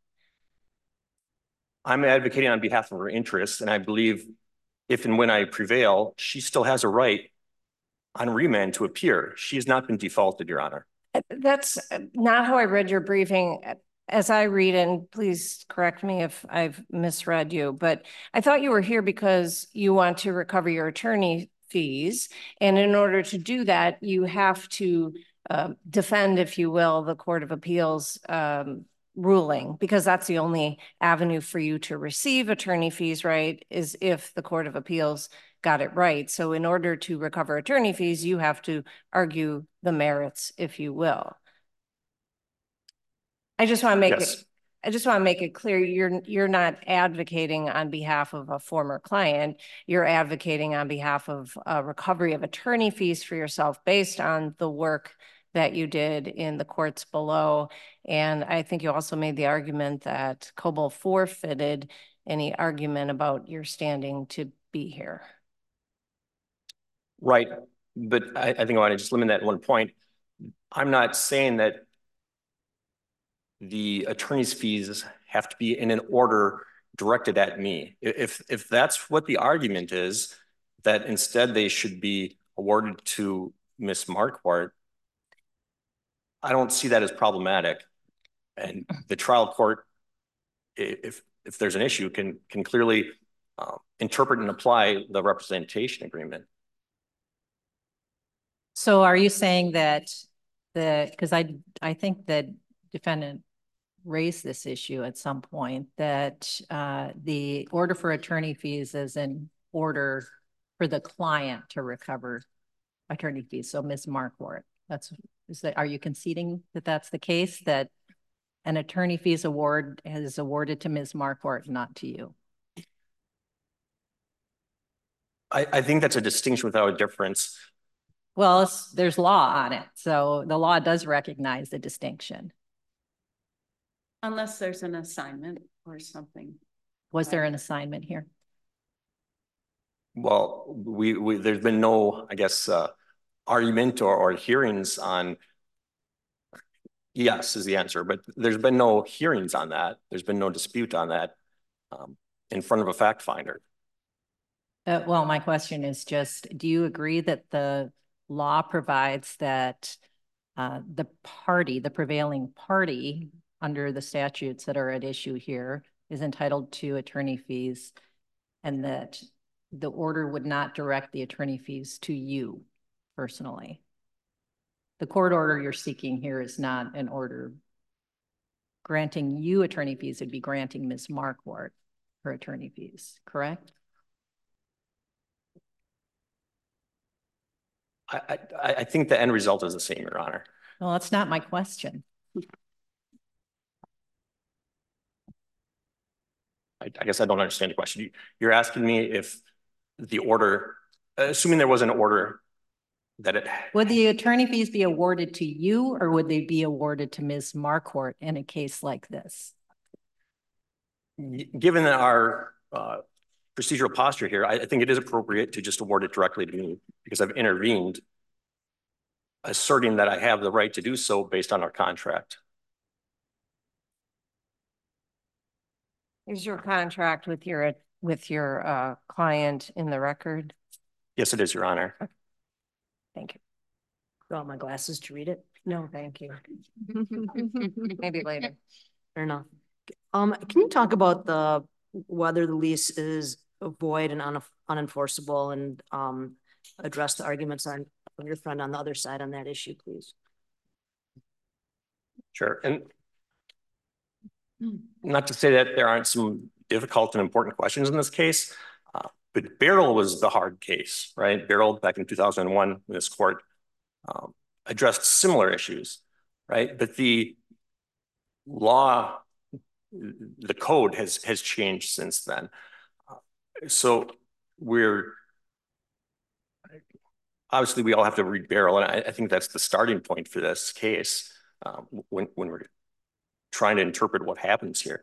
I'm advocating on behalf of her interests, and I believe if and when I prevail, she still has a right on remand to appear. She has not been defaulted, Your Honor. That's not how I read your briefing. As I read, and please correct me if I've misread you, but I thought you were here because you want to recover your attorney fees. And in order to do that, you have to defend, if you will, the Court of Appeals ruling, because that's the only avenue for you to receive attorney fees, right, is if the Court of Appeals got it right. So in order to recover attorney fees, you have to argue the merits, if you will. I just want to make it, I just want to make it clear you're not advocating on behalf of a former client. You're advocating on behalf of recovery of attorney fees for yourself based on the work that you did in the courts below. And I think you also made the argument that Coble forfeited any argument about your standing to be here. Right. But I think I want to just limit that at one point. I'm not saying that the attorney's fees have to be in an order directed at me. If that's what the argument is, that instead they should be awarded to Ms. Marquardt, I don't see that as problematic. And the trial court, if there's an issue, can clearly interpret and apply the representation agreement. So are you saying that because I think that defendant raised this issue at some point, that the order for attorney fees is an order for the client to recover attorney fees. So Ms. Marquardt, are you conceding that that's the case, that an attorney fees award is awarded to Ms. Marquardt, not to you? I think that's a distinction without a difference. Well, there's law on it. So the law does recognize the distinction. Unless there's an assignment or something. Was there an assignment here? Well, there's been no, I guess, argument or hearings on, yes is the answer, but there's been no hearings on that. There's been no dispute on that in front of a fact finder. Well, my question is just, do you agree that the law provides that the prevailing party under the statutes that are at issue here is entitled to attorney fees, and that the order would not direct the attorney fees to you personally? The court order you're seeking here is not an order granting you attorney fees. It'd be granting Ms. Marquardt her attorney fees, correct? I think the end result is the same, Your Honor. Well, that's not my question. I guess I don't understand the question. You're asking me if the order, assuming there was an order that it... Would the attorney fees be awarded to you, or would they be awarded to Ms. Marquardt in a case like this? Given our procedural posture here, I think it is appropriate to just award it directly to me, because I've intervened, asserting that I have the right to do so based on our contract. Is your contract with your client in the record? Yes, it is, Your Honor. Thank you. Got my glasses to read it. No, thank you. Maybe later. Fair enough. Can you talk about whether the lease is void and unenforceable, and address the arguments of your friend on the other side on that issue, please? Sure. And not to say that there aren't some difficult and important questions in this case, but Beryl was the hard case, right? Beryl, back in 2001, when this court addressed similar issues, right? But the law, the code has changed since then. So obviously we all have to read Beryl, and I think that's the starting point for this case when we're trying to interpret what happens here.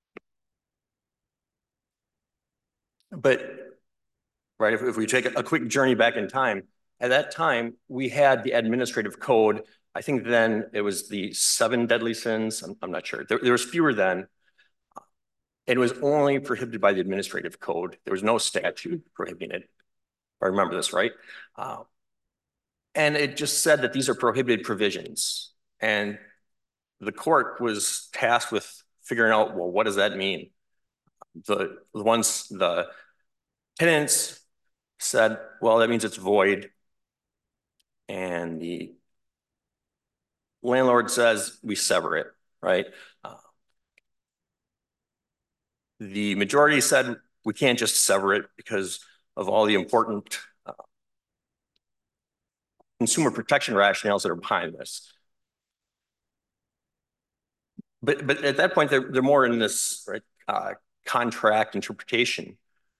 But, right, if we take a quick journey back in time, at that time, we had the administrative code. I think then it was the 7 deadly sins. I'm not sure. There was fewer then. It was only prohibited by the administrative code. There was no statute prohibiting it, if I remember this right. And it just said that these are prohibited provisions. And the court was tasked with figuring out, well, what does that mean? The tenants said, well, that means it's void. And the landlord says we sever it, right? The majority said we can't just sever it because of all the important consumer protection rationales that are behind this. But at that point, they're more in this, right, contract interpretation.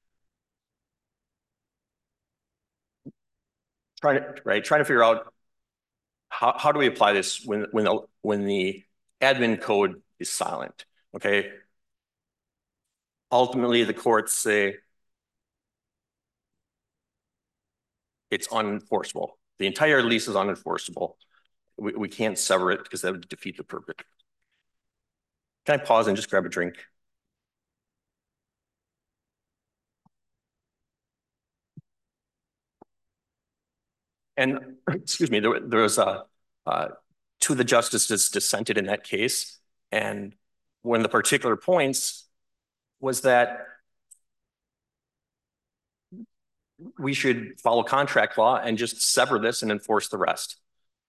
Trying to figure out how do we apply this when the admin code is silent, okay? Ultimately, the courts say it's unenforceable. The entire lease is unenforceable. We can't sever it because that would defeat the purpose. Can I pause and just grab a drink? And excuse me, there was 2 of the justices dissented in that case. And one of the particular points was that we should follow contract law and just sever this and enforce the rest.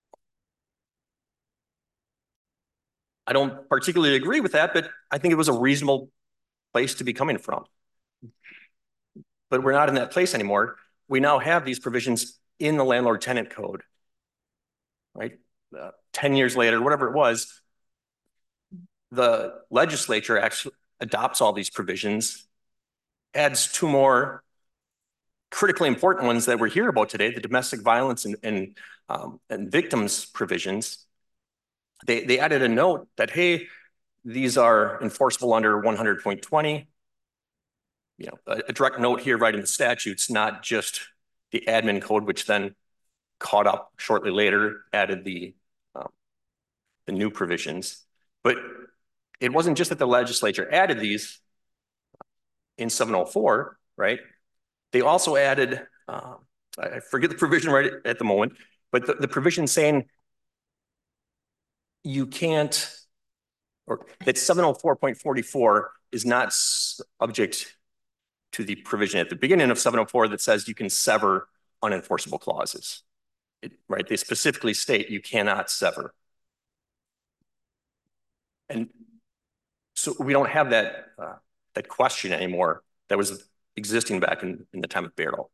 I don't particularly agree with that, but I think it was a reasonable place to be coming from. But we're not in that place anymore. We now have these provisions in the landlord-tenant code, right? 10 years later, whatever it was, the legislature actually adopts all these provisions, adds 2 more critically important ones that we're here about today, the domestic violence and victims provisions. They added a note that, hey, these are enforceable under 100.20. You know, a direct note here right in the statutes, not just the admin code, which then caught up shortly later, added the new provisions. But it wasn't just that the legislature added these in 704, right? They also added, I forget the provision right at the moment, but the provision saying you can't, or that 704.44 is not subject to the provision at the beginning of 704 that says you can sever unenforceable clauses, right? They specifically state you cannot sever. And so we don't have that question anymore that was existing back in the time of Beryl.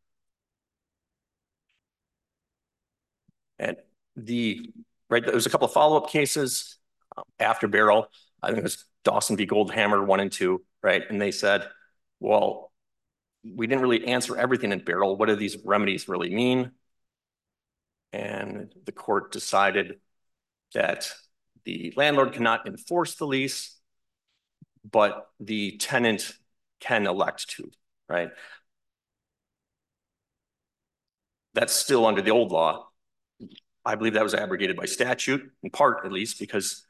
And there was a couple of follow-up cases after Beryl. I think it was Dawson v. Goldhammer 1 and 2, right? And they said, well, we didn't really answer everything in Beryl. What do these remedies really mean? And the court decided that the landlord cannot enforce the lease, but the tenant can elect to, right? That's still under the old law. I believe that was abrogated by statute, in part at least, because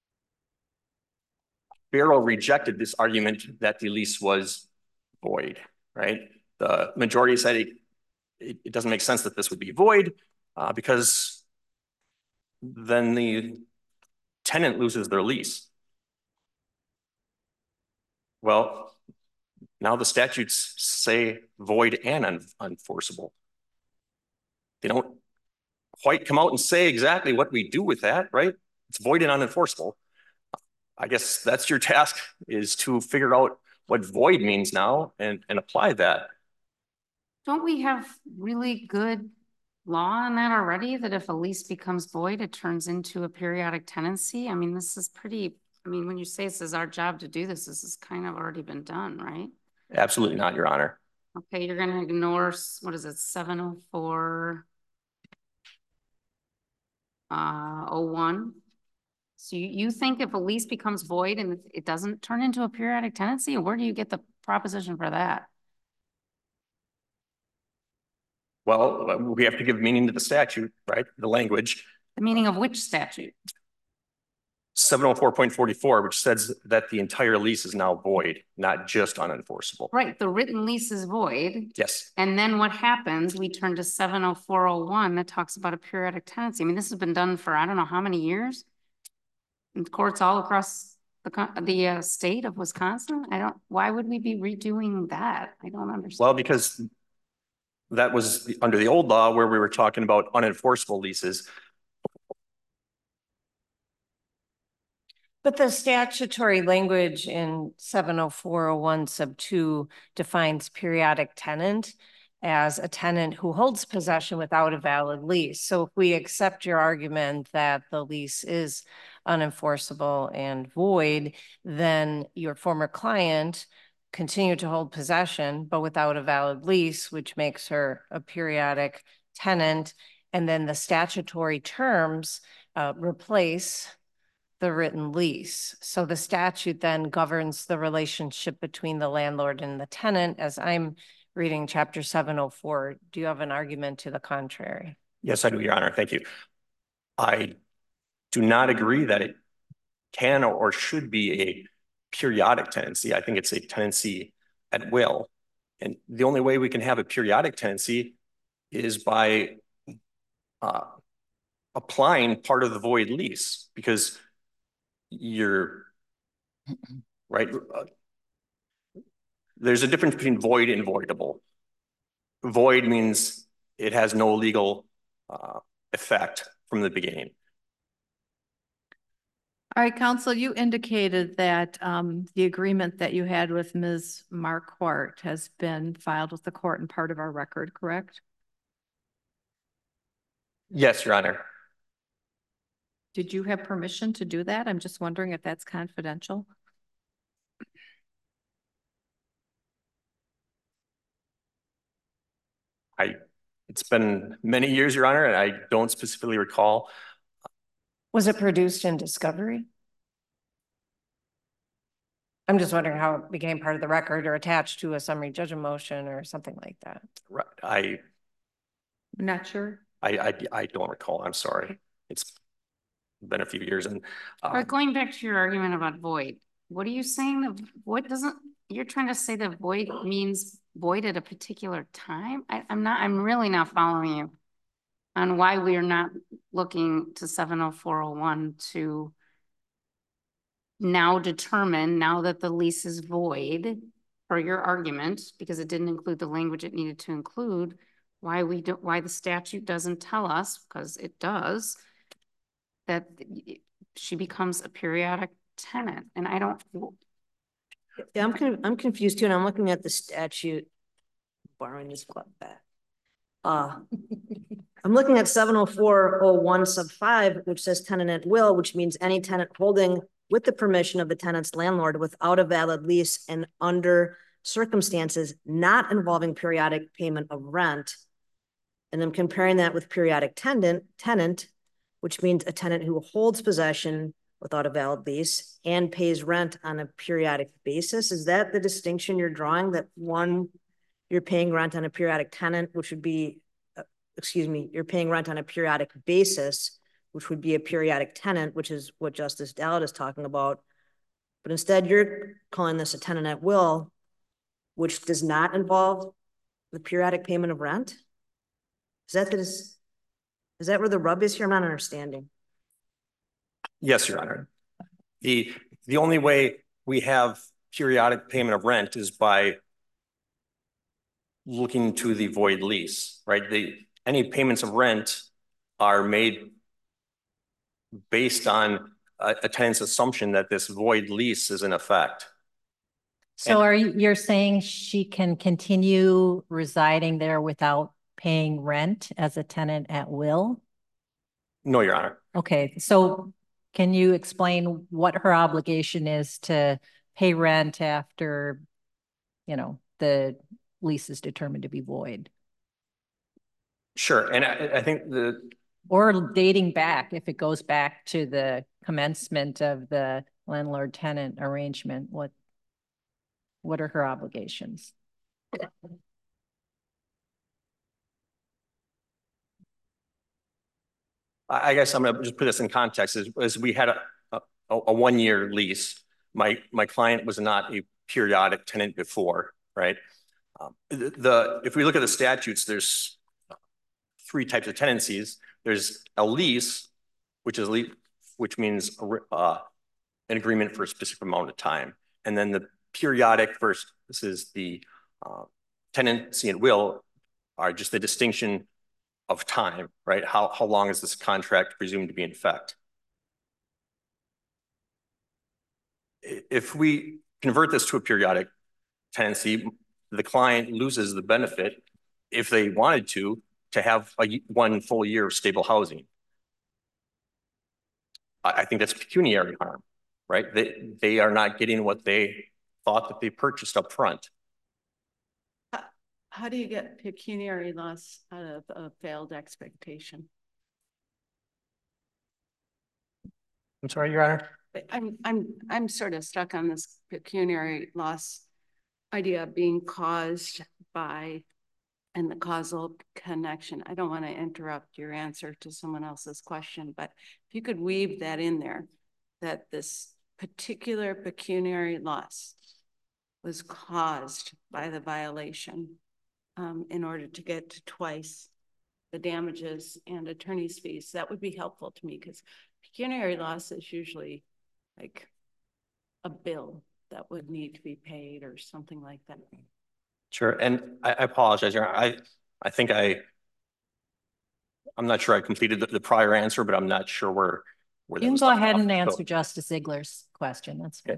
Beryl rejected this argument that the lease was void, right? The majority said it doesn't make sense that this would be void. because then the tenant loses their lease. Well, now the statutes say void and unenforceable. They don't quite come out and say exactly what we do with that, right? It's void and unenforceable. I guess that's your task, is to figure out what void means now and apply that. Don't we have really good law on that already? That if a lease becomes void, it turns into a periodic tenancy? I mean, this is pretty, I mean, when you say this is our job to do this, this has kind of already been done, right? Absolutely not, Your Honor. Okay, you're gonna ignore, what is it, 704 01? So you think if a lease becomes void and it doesn't turn into a periodic tenancy, where do you get the proposition for that? Well, we have to give meaning to the statute, right? The language. The meaning of which statute? 704.44, which says that the entire lease is now void, not just unenforceable. Right, the written lease is void. Yes. And then what happens? We turn to 70401 that talks about a periodic tenancy. I mean, this has been done for I don't know how many years. In courts all across the state of Wisconsin. Why would we be redoing that? I don't understand. Well, because that was under the old law where we were talking about unenforceable leases. But the statutory language in 70401 sub 2 defines periodic tenant as a tenant who holds possession without a valid lease. So if we accept your argument that the lease is unenforceable and void, then your former client continued to hold possession, but without a valid lease, which makes her a periodic tenant. And then the statutory terms replace the written lease. So the statute then governs the relationship between the landlord and the tenant. As I'm reading chapter 704, do you have an argument to the contrary? Yes, I do, Your Honor. Thank you. I do not agree that it can or should be a periodic tenancy. I think it's a tenancy at will. And the only way we can have a periodic tenancy is by applying part of the void lease, because you're right. There's a difference between void and voidable. Void means it has no legal effect from the beginning. All right, counsel, you indicated that the agreement that you had with Ms. Marquardt has been filed with the court and part of our record, correct? Yes, Your Honor. Did you have permission to do that? I'm just wondering if that's confidential. It's been many years, Your Honor, and I don't specifically recall. Was it produced in discovery? I'm just wondering how it became part of the record or attached to a summary judgment motion or something like that. Right. I'm not sure. I don't recall. I'm sorry. It's been a few years. And but going back to your argument about void, what are you saying? That void doesn't, you're trying to say that void means void at a particular time? I'm really not following you on why we are not looking to 70401 to now determine, now that the lease is void, for your argument, because it didn't include the language it needed to include, why the statute doesn't tell us, because it does, that she becomes a periodic tenant. And I don't. Yeah, I'm confused too, and I'm looking at the statute, borrowing this club back. I'm looking at 70401 sub 5, which says tenant at will, which means any tenant holding with the permission of the tenant's landlord without a valid lease and under circumstances not involving periodic payment of rent. And I'm comparing that with periodic tenant, which means a tenant who holds possession without a valid lease and pays rent on a periodic basis. Is that the distinction you're drawing, that one, you're paying rent on a periodic tenant, which would be, you're paying rent on a periodic basis, which would be a periodic tenant, which is what Justice Dowd is talking about. But instead you're calling this a tenant at will, which does not involve the periodic payment of rent? Is that Is that where the rub is here? I'm not understanding. Yes, Your Honor. The only way we have periodic payment of rent is by looking to the void lease, right? Any payments of rent are made based on a tenant's assumption that this void lease is in effect. So you're saying she can continue residing there without paying rent as a tenant at will? No, Your Honor. Okay, so can you explain what her obligation is to pay rent after, the lease is determined to be void? Sure, and I think or dating back, if it goes back to the commencement of the landlord-tenant arrangement, what are her obligations? I guess I'm gonna just put this in context. As we had a 1-year lease, my client was not a periodic tenant before, right? If we look at the statutes, there's 3 types of tenancies. There's a lease, which means an agreement for a specific amount of time, and then the periodic versus the tenancy at will are just the distinction of time, right? How long is this contract presumed to be in effect? If we convert this to a periodic tenancy, the client loses the benefit, if they wanted to have 1 full year of stable housing. I think that's pecuniary harm, right? They are not getting what they thought that they purchased up front. How do you get pecuniary loss out of a failed expectation? I'm sorry, Your Honor. I'm sort of stuck on this pecuniary loss idea being caused by, and the causal connection. I don't want to interrupt your answer to someone else's question, but if you could weave that in there, that this particular pecuniary loss was caused by the violation in order to get to twice the damages and attorney's fees, that would be helpful to me, because pecuniary loss is usually like a bill that would need to be paid or something like that. Sure, and I apologize, Your Honor. I think I'm not sure I completed the prior answer, but I'm not sure where you can go ahead and answer Justice Ziegler's question. That's good. Okay.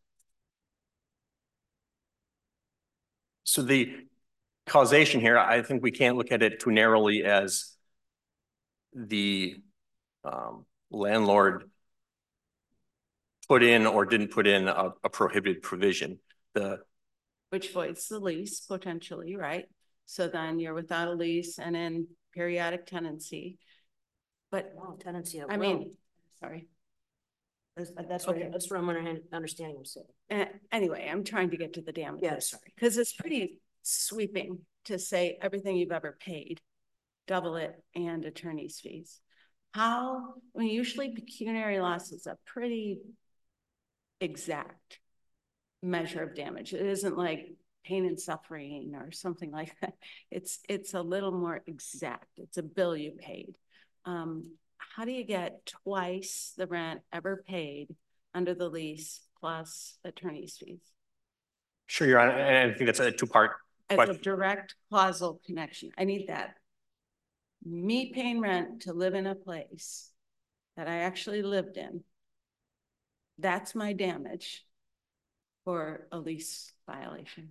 So the causation here, I think we can't look at it too narrowly as the landlord put in or didn't put in a prohibited provision. Which voids the lease potentially, right? So then you're without a lease and in periodic tenancy. But tenancy. I mean, sorry. That's what I'm understanding you say. Anyway, I'm trying to get to the damages. Yeah, sorry. Because it's pretty sweeping to say everything you've ever paid, double it, and attorney's fees. Usually pecuniary loss is a pretty exact measure of damage. It isn't like pain and suffering or something like that. It's a little more exact. It's a bill you paid. How do you get twice the rent ever paid under the lease plus attorney's fees? Sure, Your Honor, and I think that's a 2-part question. As a direct causal connection. I need that. Me paying rent to live in a place that I actually lived in, that's my damage for a lease violation.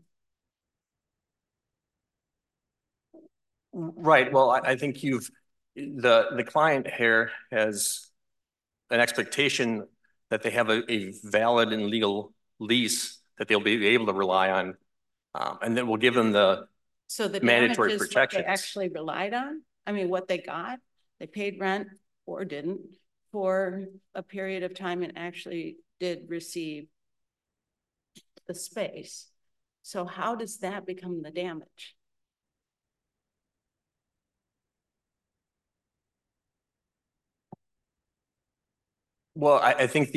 Right. Well, I think the client here has an expectation that they have a valid and legal lease that they'll be able to rely on, and that will give them the mandatory protections. What they actually relied on. I mean, what they got, they paid rent or didn't for a period of time and actually did receive the space. So how does that become the damage? Well, I think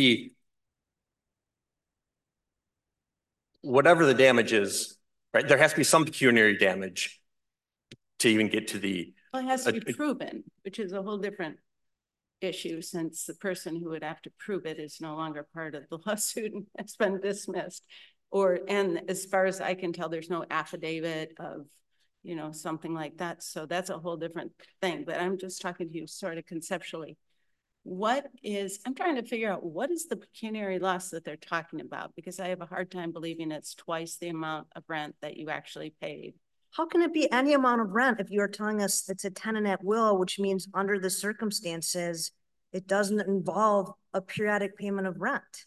whatever the damage is, right, there has to be some pecuniary damage to even get to the Well, it has to be proven, which is a whole different issue since the person who would have to prove it is no longer part of the lawsuit and has been dismissed. And as far as I can tell, there's no affidavit of, you know, something like that. So that's a whole different thing, but I'm just talking to you sort of conceptually. I'm trying to figure out what is the pecuniary loss that they're talking about, because I have a hard time believing it's twice the amount of rent that you actually paid. How can it be any amount of rent if you're telling us it's a tenant at will, which means under the circumstances, it doesn't involve a periodic payment of rent?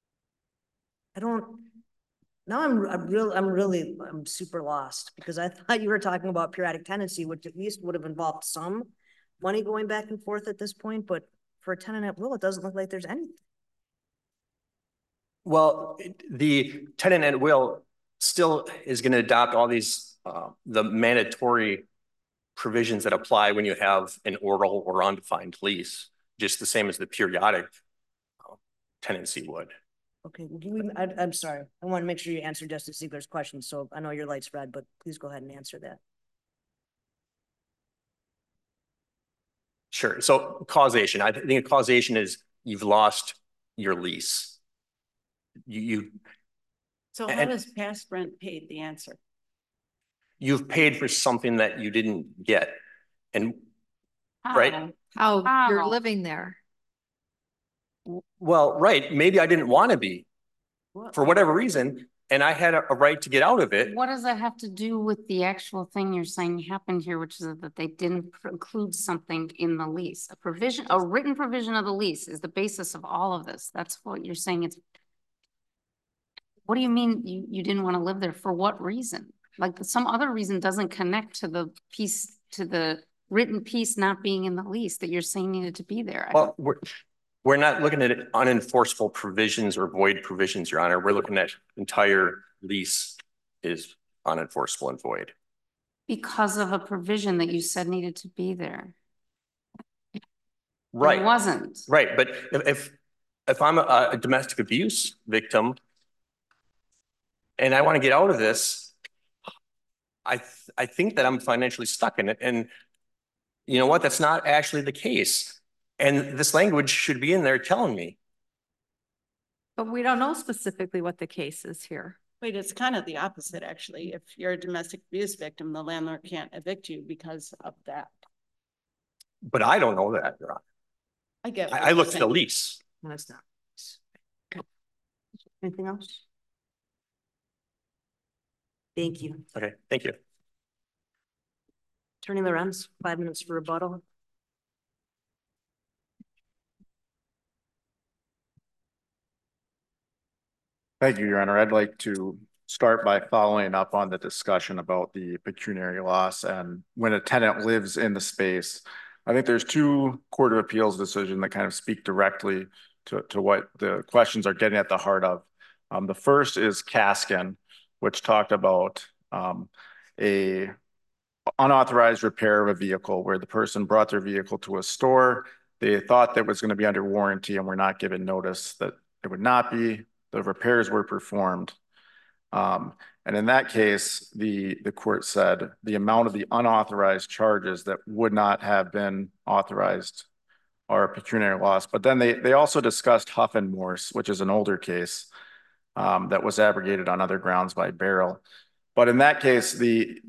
I'm super lost, because I thought you were talking about periodic tenancy, which at least would have involved some money going back and forth at this point, but for a tenant at will, it doesn't look like there's anything. Well, the tenant at will still is going to adopt all these the mandatory provisions that apply when you have an oral or undefined lease, just the same as the periodic tenancy would. Okay, I'm sorry. I want to make sure you answer Justice Ziegler's question. So I know your light's red, but please go ahead and answer that. Sure. So causation, I think causation is you've lost your lease. So how does past rent paid the answer? You've paid for something that you didn't get. And right? How you're living there. Well, right. Maybe I didn't want to be for whatever reason, and I had a right to get out of it. What does that have to do with the actual thing you're saying happened here, which is that they didn't include something in the lease? A written provision of the lease is the basis of all of this. That's what you're saying. What do you mean you didn't want to live there? For what reason? Like some other reason doesn't connect to the piece, to the written piece not being in the lease that you're saying needed to be there. Well, we're not looking at unenforceable provisions or void provisions, Your Honor. We're looking at entire lease is unenforceable and void. Because of a provision that you said needed to be there. Right. It wasn't. Right. But if I'm a domestic abuse victim and I want to get out of this, I think that I'm financially stuck in it. And you know what? That's not actually the case. And this language should be in there telling me. But we don't know specifically what the case is here. Wait, it's kind of the opposite, actually. If you're a domestic abuse victim, the landlord can't evict you because of that. But I don't know that, Your Honor. I get it. I looked at the lease. No, it's not. Okay. Anything else? Thank you. Okay, thank you. Attorney Lorenz, 5 minutes for rebuttal. Thank you, Your Honor. I'd like to start by following up on the discussion about the pecuniary loss and when a tenant lives in the space. I think there's 2 Court of Appeals decisions that kind of speak directly to what the questions are getting at the heart of. The first is Kaskin, which talked about a unauthorized repair of a vehicle where the person brought their vehicle to a store. They thought that was going to be under warranty and were not given notice that it would not be. The repairs were performed. And in that case, the court said the amount of the unauthorized charges that would not have been authorized are pecuniary loss. But then they also discussed Huff and Morse, which is an older case that was abrogated on other grounds by Beryl. But in that case, the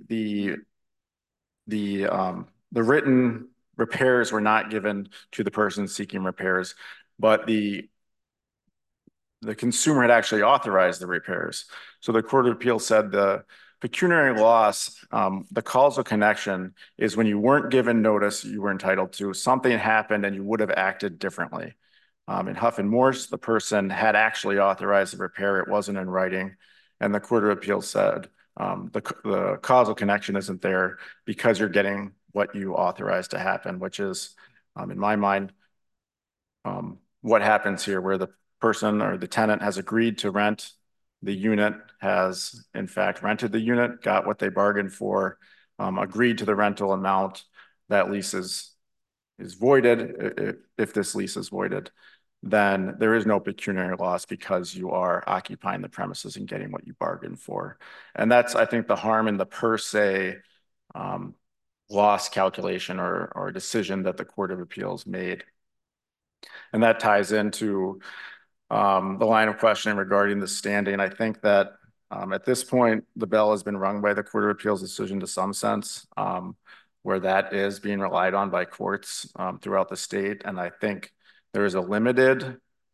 written repairs were not given to the person seeking repairs, but the consumer had actually authorized the repairs. So the Court of Appeal said the pecuniary loss, the causal connection is when you weren't given notice you were entitled to, something happened and you would have acted differently. In Huff and Morse, the person had actually authorized the repair. It wasn't in writing. And the Court of Appeal said the causal connection isn't there because you're getting what you authorized to happen, which is, in my mind, what happens here, where the person or the tenant has agreed to rent the unit, has in fact rented the unit, got what they bargained for, agreed to the rental amount. That lease is voided. If this lease is voided, then there is no pecuniary loss because you are occupying the premises and getting what you bargained for. And that's, I think, the harm in the per se loss calculation or decision that the Court of Appeals made. And that ties into the line of questioning regarding the standing. I think that at this point, the bell has been rung by the Court of Appeals decision to some sense, where that is being relied on by courts throughout the state. And I think there is a limited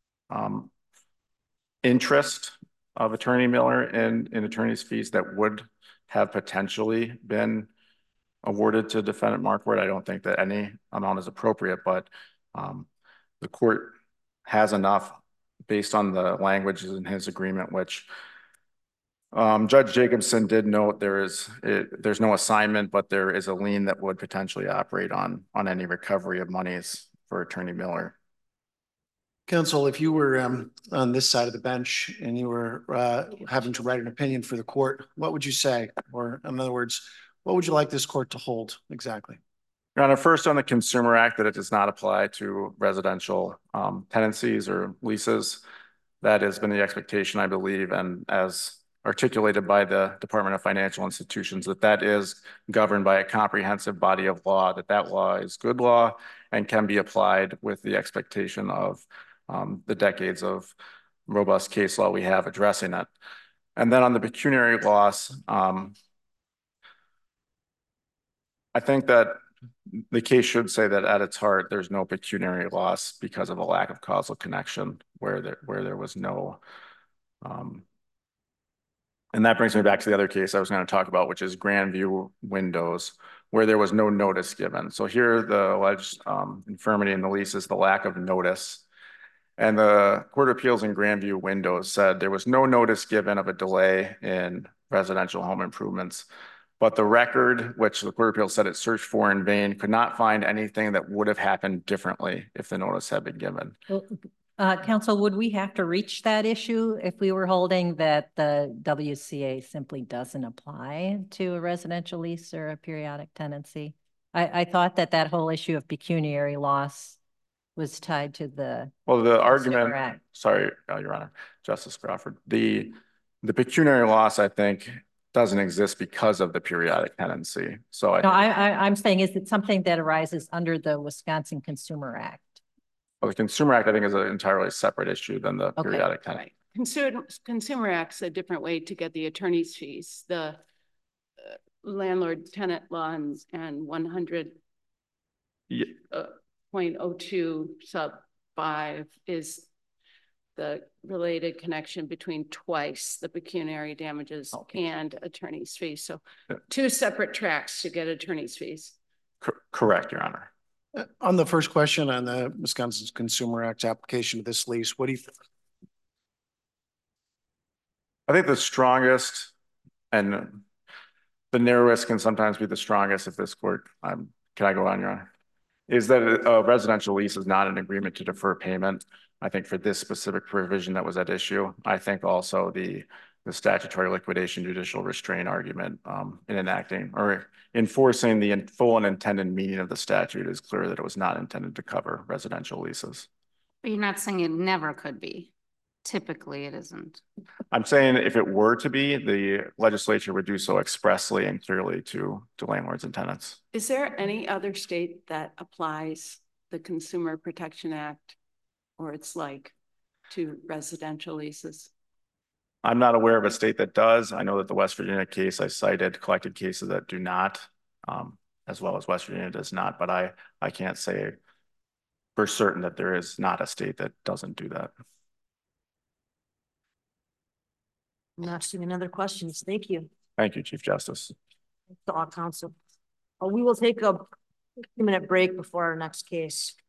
interest of Attorney Miller in attorney's fees that would have potentially been awarded to defendant Marquardt. I don't think that any amount is appropriate, but the court has enough based on the language in his agreement, which Judge Jacobson did note there's no assignment, but there is a lien that would potentially operate on any recovery of monies for Attorney Miller. Counsel, if you were on this side of the bench and you were having to write an opinion for the court, what would you say? Or in other words, what would you like this court to hold exactly? Your Honor, first on the Consumer Act, that it does not apply to residential tenancies or leases. That has been the expectation, I believe, and as articulated by the Department of Financial Institutions, that is governed by a comprehensive body of law, that law is good law and can be applied with the expectation of the decades of robust case law we have addressing it. And then on the pecuniary loss, I think that the case should say that at its heart, there's no pecuniary loss because of a lack of causal connection where there was no, and that brings me back to the other case I was going to talk about, which is Grandview Windows, where there was no notice given. So here the alleged infirmity in the lease is the lack of notice. And the Court of Appeals in Grandview Windows said there was no notice given of a delay in residential home improvements. But the record, which the Court of Appeals said it searched for in vain, could not find anything that would have happened differently if the notice had been given. Counsel, would we have to reach that issue if we were holding that the WCA simply doesn't apply to a residential lease or a periodic tenancy? I thought that whole issue of pecuniary loss was tied to the argument. Sorry, Your Honor, Justice Crawford. The pecuniary loss, I think, doesn't exist because of the periodic tenancy. So I'm saying, is it something that arises under the Wisconsin Consumer Act? Well, the Consumer Act, I think, is an entirely separate issue than the periodic tenancy. Consumer Act's a different way to get the attorney's fees. The landlord tenant law and 100.02 sub 5 is the related connection between twice the pecuniary damages and attorney's fees. So two separate tracks to get attorney's fees. Correct, Your Honor. On the first question on the Wisconsin Consumer Act application of this lease, what do you think? I think the strongest and the narrowest can sometimes be the strongest if this court, can I go on, Your Honor? Is that a residential lease is not an agreement to defer payment. I think for this specific provision that was at issue, I think also the statutory liquidation judicial restraint argument in enacting or enforcing the full and intended meaning of the statute is clear that it was not intended to cover residential leases. But you're not saying it never could be. Typically, it isn't. I'm saying if it were to be, the legislature would do so expressly and clearly to landlords and tenants. Is there any other state that applies the Consumer Protection Act or its like to residential leases? I'm not aware of a state that does. I know that the West Virginia case I cited collected cases that do not, as well as West Virginia does not, but I can't say for certain that there is not a state that doesn't do that. I'm not seeing any other questions. Thank you. Thank you, Chief Justice. To all counsel. We will take a 2-minute break before our next case.